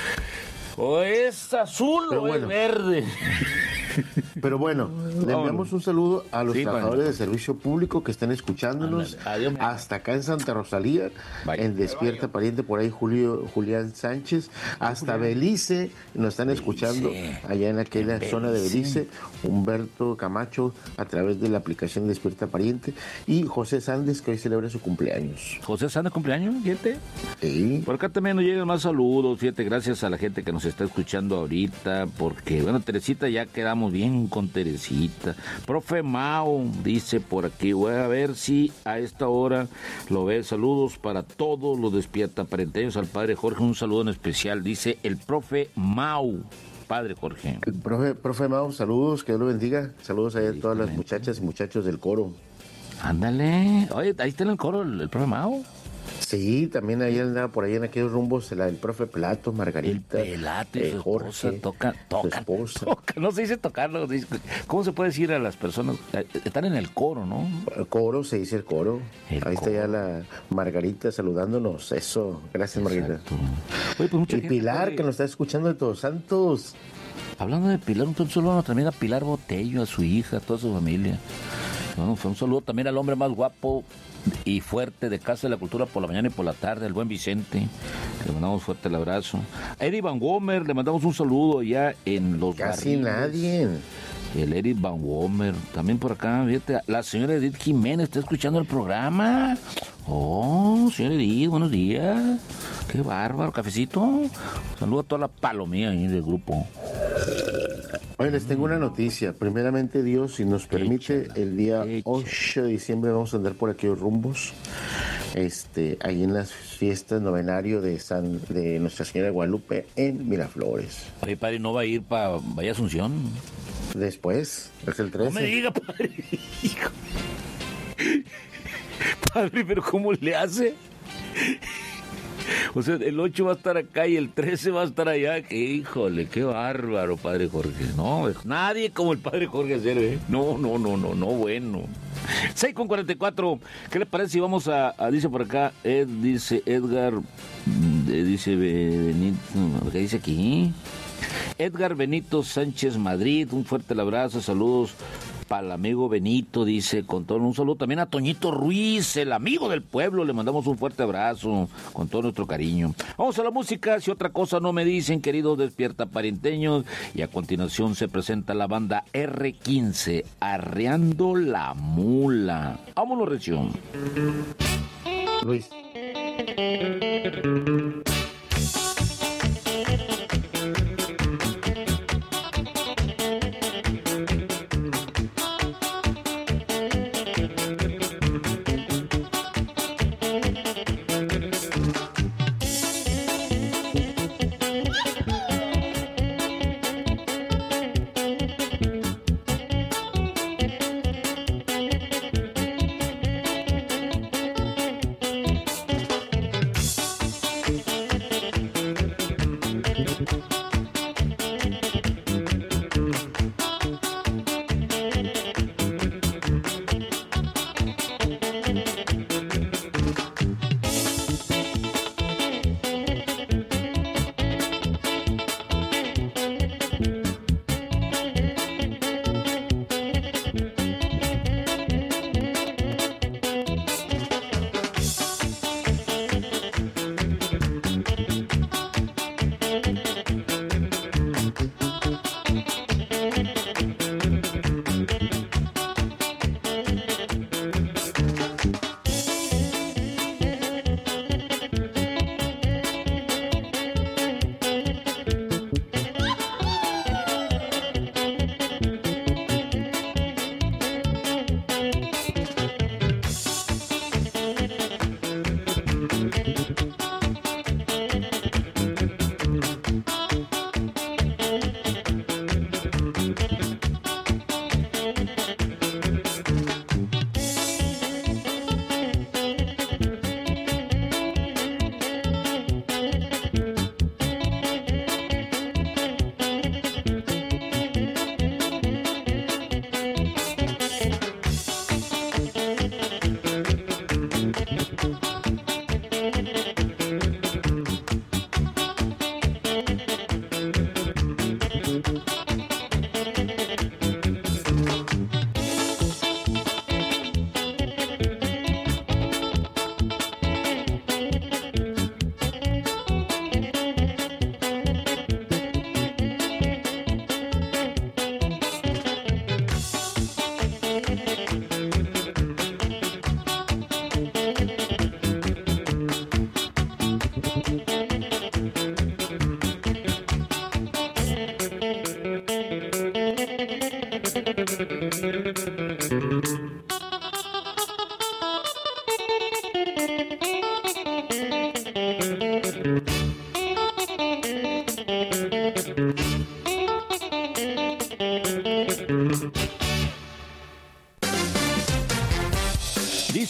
O es azul o es verde. Pero bueno, le enviamos un saludo a los trabajadores de servicio público que estén escuchándonos hasta acá en Santa Rosalía, en Despierta Pariente, por ahí Julián Sánchez, hasta Belice, nos están escuchando allá en aquella zona de Belice, Humberto Camacho a través de la aplicación Despierta Pariente, y José Sández, que hoy celebra su cumpleaños. ¿José Sández cumpleaños, fíjate? Sí. Por acá también nos llegan más saludos, fíjate, gracias a la gente que nos está escuchando ahorita, porque, bueno, Teresita, ya quedamos bien con Teresita. Profe Mao dice por aquí, voy a ver si a esta hora lo ve. Saludos para todos los despiertaparenteños, al padre Jorge, un saludo en especial, dice el profe Mao. Padre Jorge. El profe Mao, saludos, que Dios lo bendiga. Saludos a todas las muchachas y muchachos del coro. Ándale. Oye, ahí está en el coro el profe Mao. Sí, también ahí andaba por ahí en aquellos rumbos el profe Pelato, Margarita, el Pelato y su Jorge, toca. No se dice tocar, no, ¿cómo se puede decir a las personas? Están en el coro, ¿no? El coro, se dice el coro. Ahí coro. Está ya la Margarita saludándonos, eso. Gracias, Margarita. Oye, pues y Pilar, que nos está escuchando de Todos Santos. Hablando de Pilar, un saludo también a Pilar Botello, a su hija, a toda su familia. Bueno, fue un saludo también al hombre más guapo y fuerte de Casa de la Cultura por la mañana y por la tarde, el buen Vicente. Le mandamos fuerte el abrazo. A Eric Van Womer le mandamos un saludo ya en los Casi barriles. nadie. El Eric Van Womer, también por acá, fíjate, la señora Edith Jiménez está escuchando el programa. Oh, señora Edith, buenos días. Qué bárbaro, cafecito. Saludo a toda la palomía ahí del grupo. Oye, les tengo una noticia. Primeramente, Dios, si nos permite, el día 8 de diciembre vamos a andar por aquellos rumbos. Ahí en las fiestas novenario de Nuestra Señora de Guadalupe en Miraflores. Oye, padre, ¿no va a ir para Valle Asunción? Después, es el 13. No me diga, padre. Hijo. Padre, pero ¿cómo le hace? O sea, el 8 va a estar acá y el 13 va a estar allá. Híjole, qué bárbaro, padre Jorge. No, nadie como el padre Jorge Acero, ¿eh? No, bueno. 6:44. ¿Qué le parece si vamos a dice por acá, dice Edgar, dice Benito, ¿qué dice aquí? Edgar Benito Sánchez Madrid, un fuerte abrazo, saludos para el amigo Benito, dice, con todo un saludo también a Toñito Ruiz, el amigo del pueblo, le mandamos un fuerte abrazo, con todo nuestro cariño. Vamos a la música, si otra cosa no me dicen, queridos despierta parienteños, y a continuación se presenta la banda R15, Arreando la Mula. Vámonos, Reción. Luis.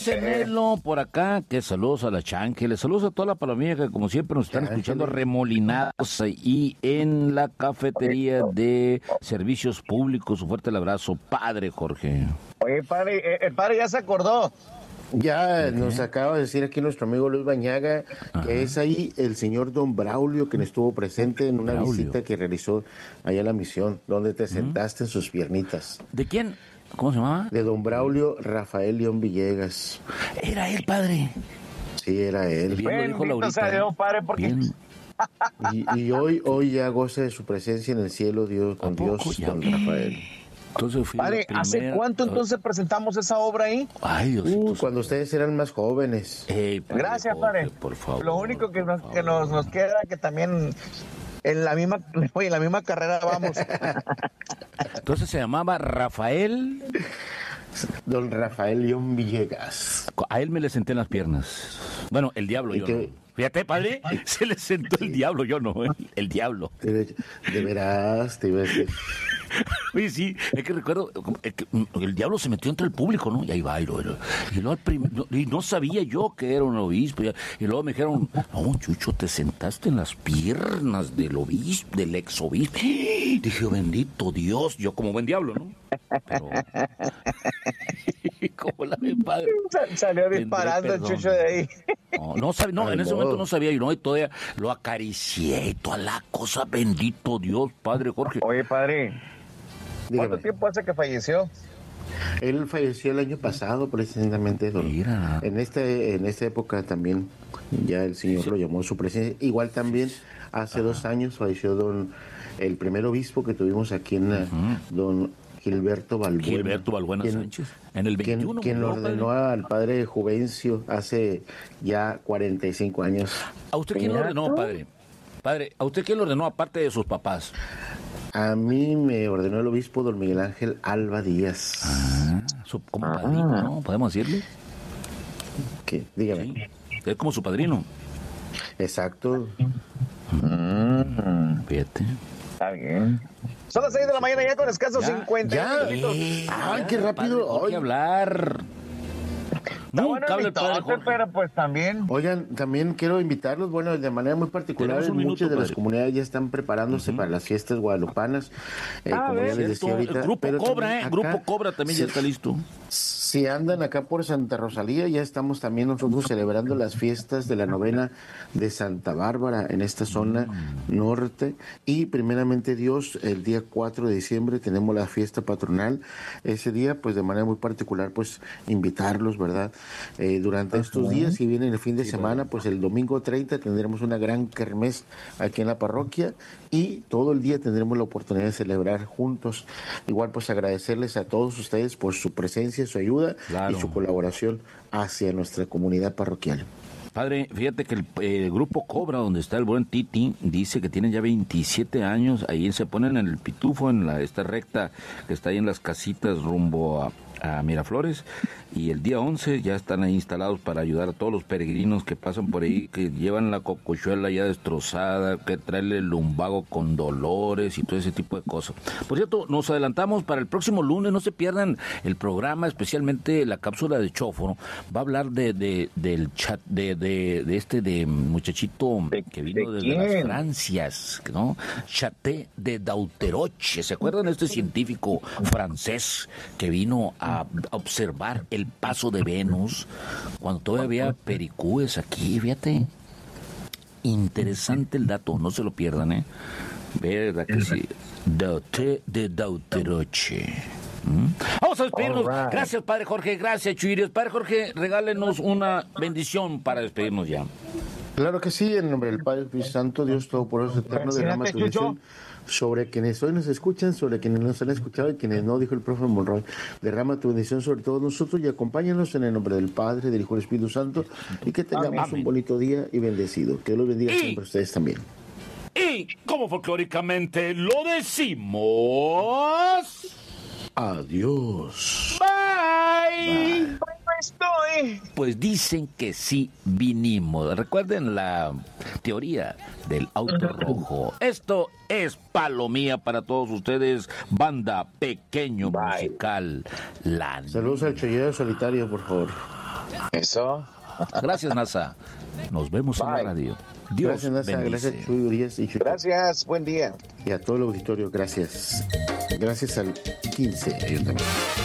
Dice Nelo por acá que saludos a la Chanque, saludos a toda la palomilla que como siempre nos están escuchando remolinados y en la cafetería de servicios públicos. Un fuerte abrazo, padre Jorge. Oye, padre, el padre ya se acordó. Ya nos acaba de decir aquí nuestro amigo Luis Bañaga que es ahí el señor Don Braulio quien estuvo presente en una visita que realizó allá a la misión, donde te sentaste en sus piernitas. ¿De quién? ¿Cómo se llamaba? De Don Braulio Rafael León Villegas. Era él, padre. Sí, era él. Bendito sea Dios, padre, porque... Y hoy ya goza de su presencia en el cielo, Dios, con Dios, con Rafael. Entonces padre, ¿hace cuánto entonces presentamos esa obra ahí? Ay, Dios. Cuando ustedes eran más jóvenes. Padre, gracias, padre. Por favor. Lo único que nos queda que también en la misma carrera vamos. Entonces se llamaba Rafael. Don Rafael León Villegas. A él me le senté en las piernas. Bueno, el diablo yo no. Fíjate, padre, se le sentó el diablo, yo no, el diablo. De veras, te iba a decir. Oye, sí, es que recuerdo que el diablo se metió entre el público, ¿no? Y ahí va, y no sabía yo que era un obispo. Y luego me dijeron, no, Chucho, te sentaste en las piernas del obispo, del ex obispo. Dije, bendito Dios, yo como buen diablo, ¿no? Pero... como la mi padre. Salió disparando el Chucho de ahí. No, en ese momento no sabía, y todavía lo acaricié y toda la cosa, bendito Dios, padre Jorge. Oye, padre, ¿cuánto tiempo hace que falleció? Él falleció el año pasado, precisamente. Mira. En esta época también ya el Señor lo llamó a su presencia. Igual también hace 2 años falleció el primer obispo que tuvimos aquí en don Gilberto Balbuena Sánchez. En el 21. Quien lo ordenó al padre Juvencio hace ya 45 años. ¿A usted quién lo ordenó, padre? Padre, ¿a usted quién lo ordenó aparte de sus papás? A mí me ordenó el obispo don Miguel Ángel Alba Díaz. Como padrino, ¿no? ¿Podemos decirle? ¿Qué? Dígame. Sí. Es como su padrino. Exacto. Fíjate. Está bien. Son las 6 de la mañana ya con escasos 50 minutos. Ay, qué rápido. Hay que hablar. Pero pues también. Oigan, también quiero invitarlos, bueno, de manera muy particular, muchas de las comunidades ya están preparándose para las fiestas guadalupanas. Como ya les decía ahorita. El Grupo Cobra, Grupo Cobra también ya está listo. Si andan acá por Santa Rosalía, ya estamos también nosotros celebrando las fiestas de la novena de Santa Bárbara en esta zona norte. Y primeramente Dios, el día 4 de diciembre tenemos la fiesta patronal. Ese día, pues de manera muy particular, pues invitarlos, ¿verdad? Durante estos días, y viene el fin de semana, pues el domingo 30 tendremos una gran kermés aquí en la parroquia y todo el día tendremos la oportunidad de celebrar juntos. Igual pues agradecerles a todos ustedes por su presencia, su ayuda y su colaboración hacia nuestra comunidad parroquial. Padre, fíjate que el Grupo Cobra, donde está el buen Titi, dice que tienen ya 27 años, ahí se ponen en el pitufo, en esta recta que está ahí en las casitas rumbo a Miraflores, y el día 11 ya están ahí instalados para ayudar a todos los peregrinos que pasan por ahí, que llevan la cocochuela ya destrozada, que traen el lumbago con dolores y todo ese tipo de cosas. Por cierto, nos adelantamos para el próximo lunes, no se pierdan el programa, especialmente la cápsula de Chóforo. Va a hablar del chat, de muchachito que vino desde las Francias, ¿no? Chaté de Dauteroche, ¿se acuerdan de este científico francés que vino a observar el paso de Venus cuando todavía había pericúes aquí? Fíjate, interesante el dato, no se lo pierdan, verdad que sí. Chaté de Dauteroche. Vamos a despedirnos. Gracias, Padre Jorge. Gracias, Chuirios. Padre Jorge, regálenos una bendición para despedirnos ya. Claro que sí, en nombre del Padre, del Espíritu Santo, Dios Todopoderoso, Eterno, derrama tu bendición sobre quienes hoy nos escuchan, sobre quienes nos han escuchado y quienes no, dijo el profe Monroy. Derrama tu bendición sobre todos nosotros y acompáñanos en el nombre del Padre, del Hijo y del Espíritu Santo, y que tengamos un bonito día y bendecido. Que Dios los bendiga siempre a ustedes también. Y como folclóricamente lo decimos... Adiós. Bye. Pues dicen que sí vinimos. Recuerden la teoría del auto rojo. Esto es palomía para todos ustedes, banda Pequeño Musical. Saludos al Chollero Solitario, por favor. Eso. Gracias, NASA. Nos vemos en la radio. Dios gracias, NASA. bendice. Gracias, Chuy Urias y Chucho. Gracias, buen día. Y a todo el auditorio, gracias. Gracias al 15 Ayuntamiento.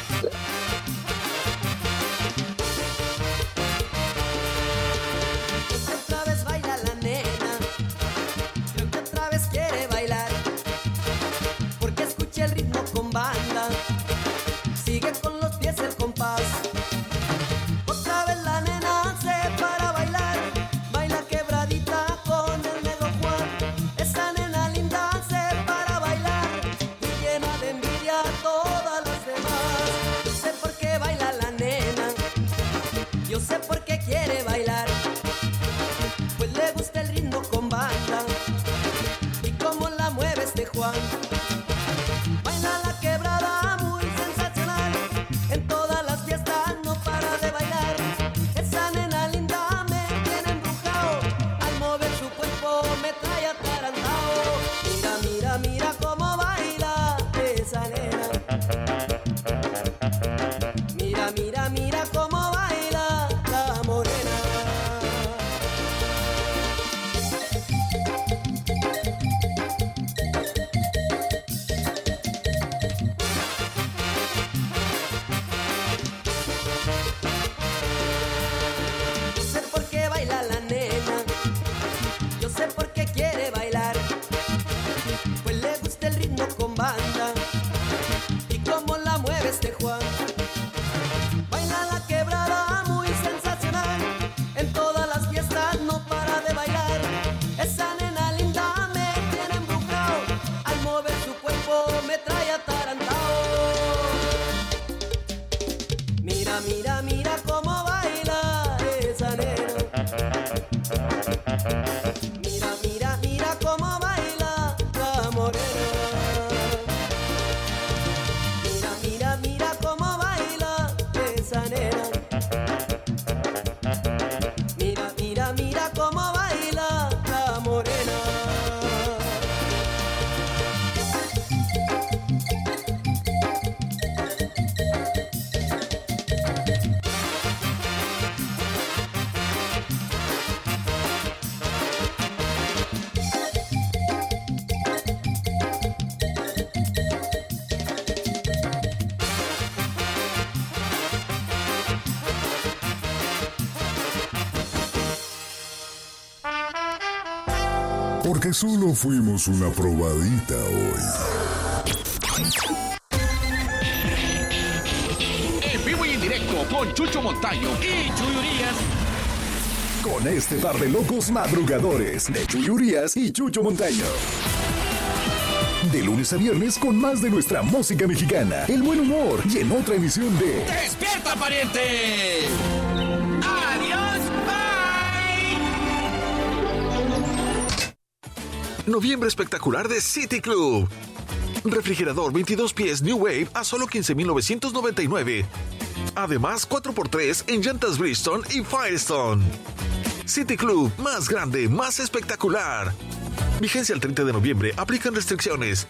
Otra vez baila la nena, creo que otra vez quiere bailar, porque escuché el ritmo con banda, sigue con los pies el compás. Otra vez la nena se para a bailar, baila quebradita con el negro Juan. Esa nena linda se para a bailar y llena de envidia a todas las demás. Yo sé por qué baila la nena, yo sé por qué quiere bailar, pues le gusta el ritmo con banda y cómo la mueve este Juan. Baila la quebrada muy sensacional, en todas las fiestas no para de bailar. Esa nena linda me tiene embrujado, al mover su cuerpo me trae atarantado. Mira, mira, mira cómo baila esa nena. Mira, mira, mira cómo baila la morena. Yo sé por qué baila la nena, yo sé por qué quiere bailar, pues le gusta el ritmo con banda y cómo la mueve este Juan. Baila la quebrada muy sensacional, en todas las fiestas no para de bailar. Esa nena linda me tiene embrujado, al mover su cuerpo me trae atarantado. Mira, mira, mira cómo baila esa nena. Mira, mira, mira cómo baila la morena. Mira, mira, mira cómo baila esa nena. Mira, mira, mira cómo baila la morena. Porque solo fuimos una probadita hoy. En vivo y en directo con Chucho Montaño y Chuy Urias. Con este par de locos madrugadores de Chuy Urias y Chucho Montaño. De lunes a viernes con más de nuestra música mexicana, el buen humor y en otra emisión de ¡Despierta, pariente! ¡Adiós, bye! Noviembre espectacular de City Club. Refrigerador 22 pies New Wave a solo $15,999. Además, 4x3 en llantas Bridgestone y Firestone. City Club, más grande, más espectacular. Vigencia el 30 de noviembre. Aplican restricciones.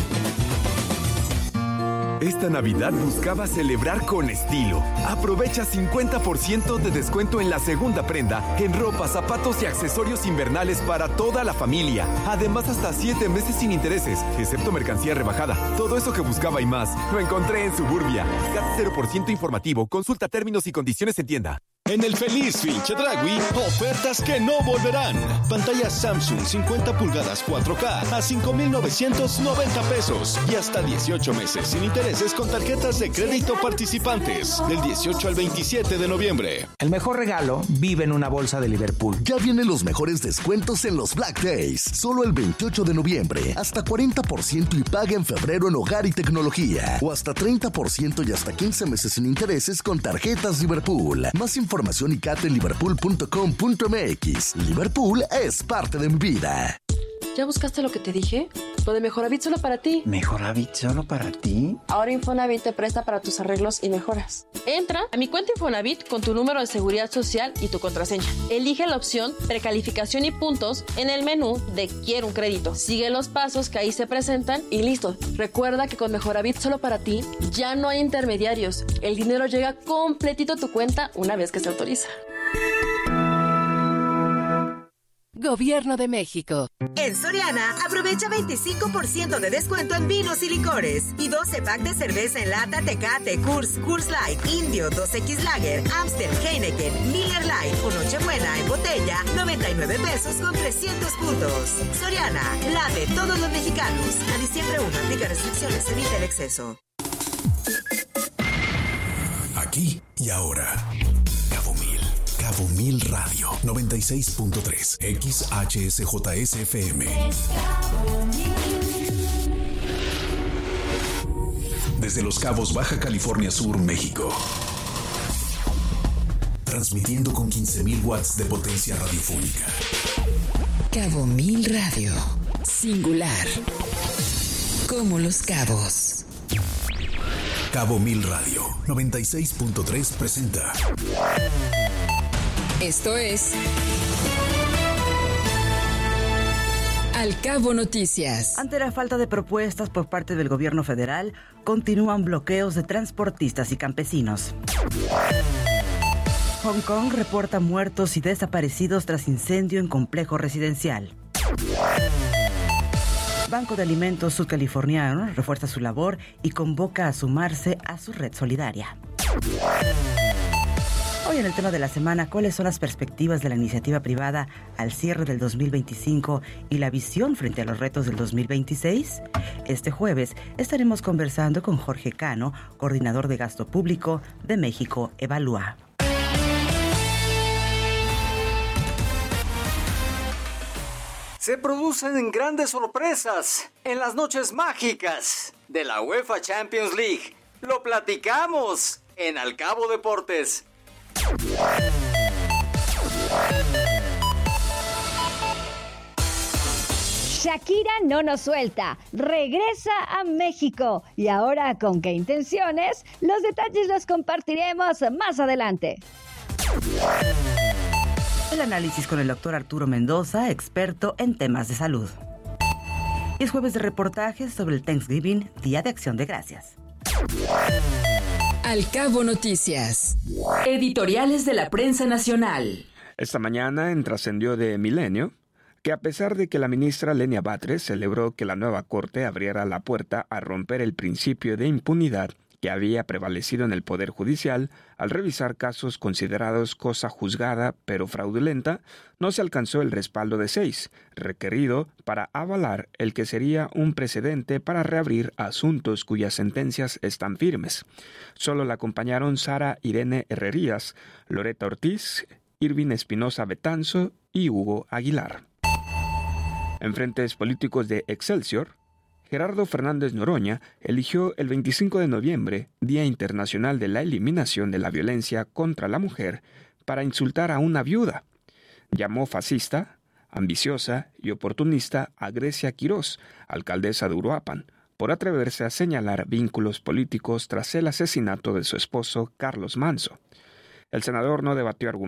Esta Navidad buscaba celebrar con estilo. Aprovecha 50% de descuento en la segunda prenda, en ropa, zapatos y accesorios invernales para toda la familia. Además, hasta 7 meses sin intereses, excepto mercancía rebajada. Todo eso que buscaba y más, lo encontré en Suburbia. CAT 0% informativo. Consulta términos y condiciones en tienda. En el Feliz Fin Chedraui, ofertas que no volverán. Pantalla Samsung 50 pulgadas 4K a $5,990 pesos y hasta 18 meses sin intereses con tarjetas de crédito participantes del 18 al 27 de noviembre. El mejor regalo vive en una bolsa de Liverpool. Ya vienen los mejores descuentos en los Black Days. Solo el 28 de noviembre. Hasta 40% y paga en febrero en hogar y tecnología. O hasta 30% y hasta 15 meses sin intereses con tarjetas Liverpool. Más información y cate en liverpool.com.mx. Liverpool es parte de mi vida. ¿Ya buscaste lo que te dije? Lo de Mejoravit solo para ti. ¿Mejoravit solo para ti? Ahora Infonavit te presta para tus arreglos y mejoras. Entra a mi cuenta Infonavit con tu número de seguridad social y tu contraseña. Elige la opción precalificación y puntos en el menú de Quiero un crédito. Sigue los pasos que ahí se presentan y listo. Recuerda que con Mejoravit solo para ti ya no hay intermediarios. El dinero llega completito a tu cuenta una vez que se autoriza. Gobierno de México. En Soriana, aprovecha 25% de descuento en vinos y licores y 12 pack de cerveza en lata Tecate, Coors Light, Indio, 2X Lager, Amstel, Heineken, Miller Lite o Nochebuena en botella, 99 pesos con 300 puntos. Soriana, la de todos los mexicanos. A diciembre 1, aplica restricciones, evita el exceso. Aquí y ahora. Cabo Mil Radio 96.3 XHSJSFM. Desde Los Cabos, Baja California Sur, México. Transmitiendo con 15.000 watts de potencia radiofónica. Cabo Mil Radio. Singular. Como Los Cabos. Cabo Mil Radio 96.3 presenta. Esto es Al Cabo Noticias. Ante la falta de propuestas por parte del gobierno federal, continúan bloqueos de transportistas y campesinos. Hong Kong reporta muertos y desaparecidos tras incendio en complejo residencial. Banco de Alimentos Sudcaliforniano refuerza su labor y convoca a sumarse a su red solidaria. Hoy en el tema de la semana, ¿cuáles son las perspectivas de la iniciativa privada al cierre del 2025 y la visión frente a los retos del 2026? Este jueves estaremos conversando con Jorge Cano, coordinador de gasto público de México Evalúa. Se producen grandes sorpresas en las noches mágicas de la UEFA Champions League. Lo platicamos en Al Cabo Deportes. Shakira no nos suelta, regresa a México. ¿Y ahora con qué intenciones? Los detalles los compartiremos más adelante. El análisis con el doctor Arturo Mendoza, experto en temas de salud. Y es jueves de reportajes sobre el Thanksgiving, Día de Acción de Gracias. Al Cabo Noticias. Editoriales de la prensa nacional. Esta mañana en Trascendió de Milenio, que a pesar de que la ministra Lenia Batres celebró que la nueva Corte abriera la puerta a romper el principio de impunidad que había prevalecido en el Poder Judicial al revisar casos considerados cosa juzgada pero fraudulenta, no se alcanzó el respaldo de 6, requerido para avalar el que sería un precedente para reabrir asuntos cuyas sentencias están firmes. Solo la acompañaron Sara Irene Herrerías, Loreta Ortiz, Irving Espinosa Betanzo y Hugo Aguilar. En frentes políticos de Excelsior, Gerardo Fernández Noroña eligió el 25 de noviembre, Día Internacional de la Eliminación de la Violencia contra la Mujer, para insultar a una viuda. Llamó fascista, ambiciosa y oportunista a Grecia Quirós, alcaldesa de Uruapan, por atreverse a señalar vínculos políticos tras el asesinato de su esposo Carlos Manso. El senador no debatió argumentos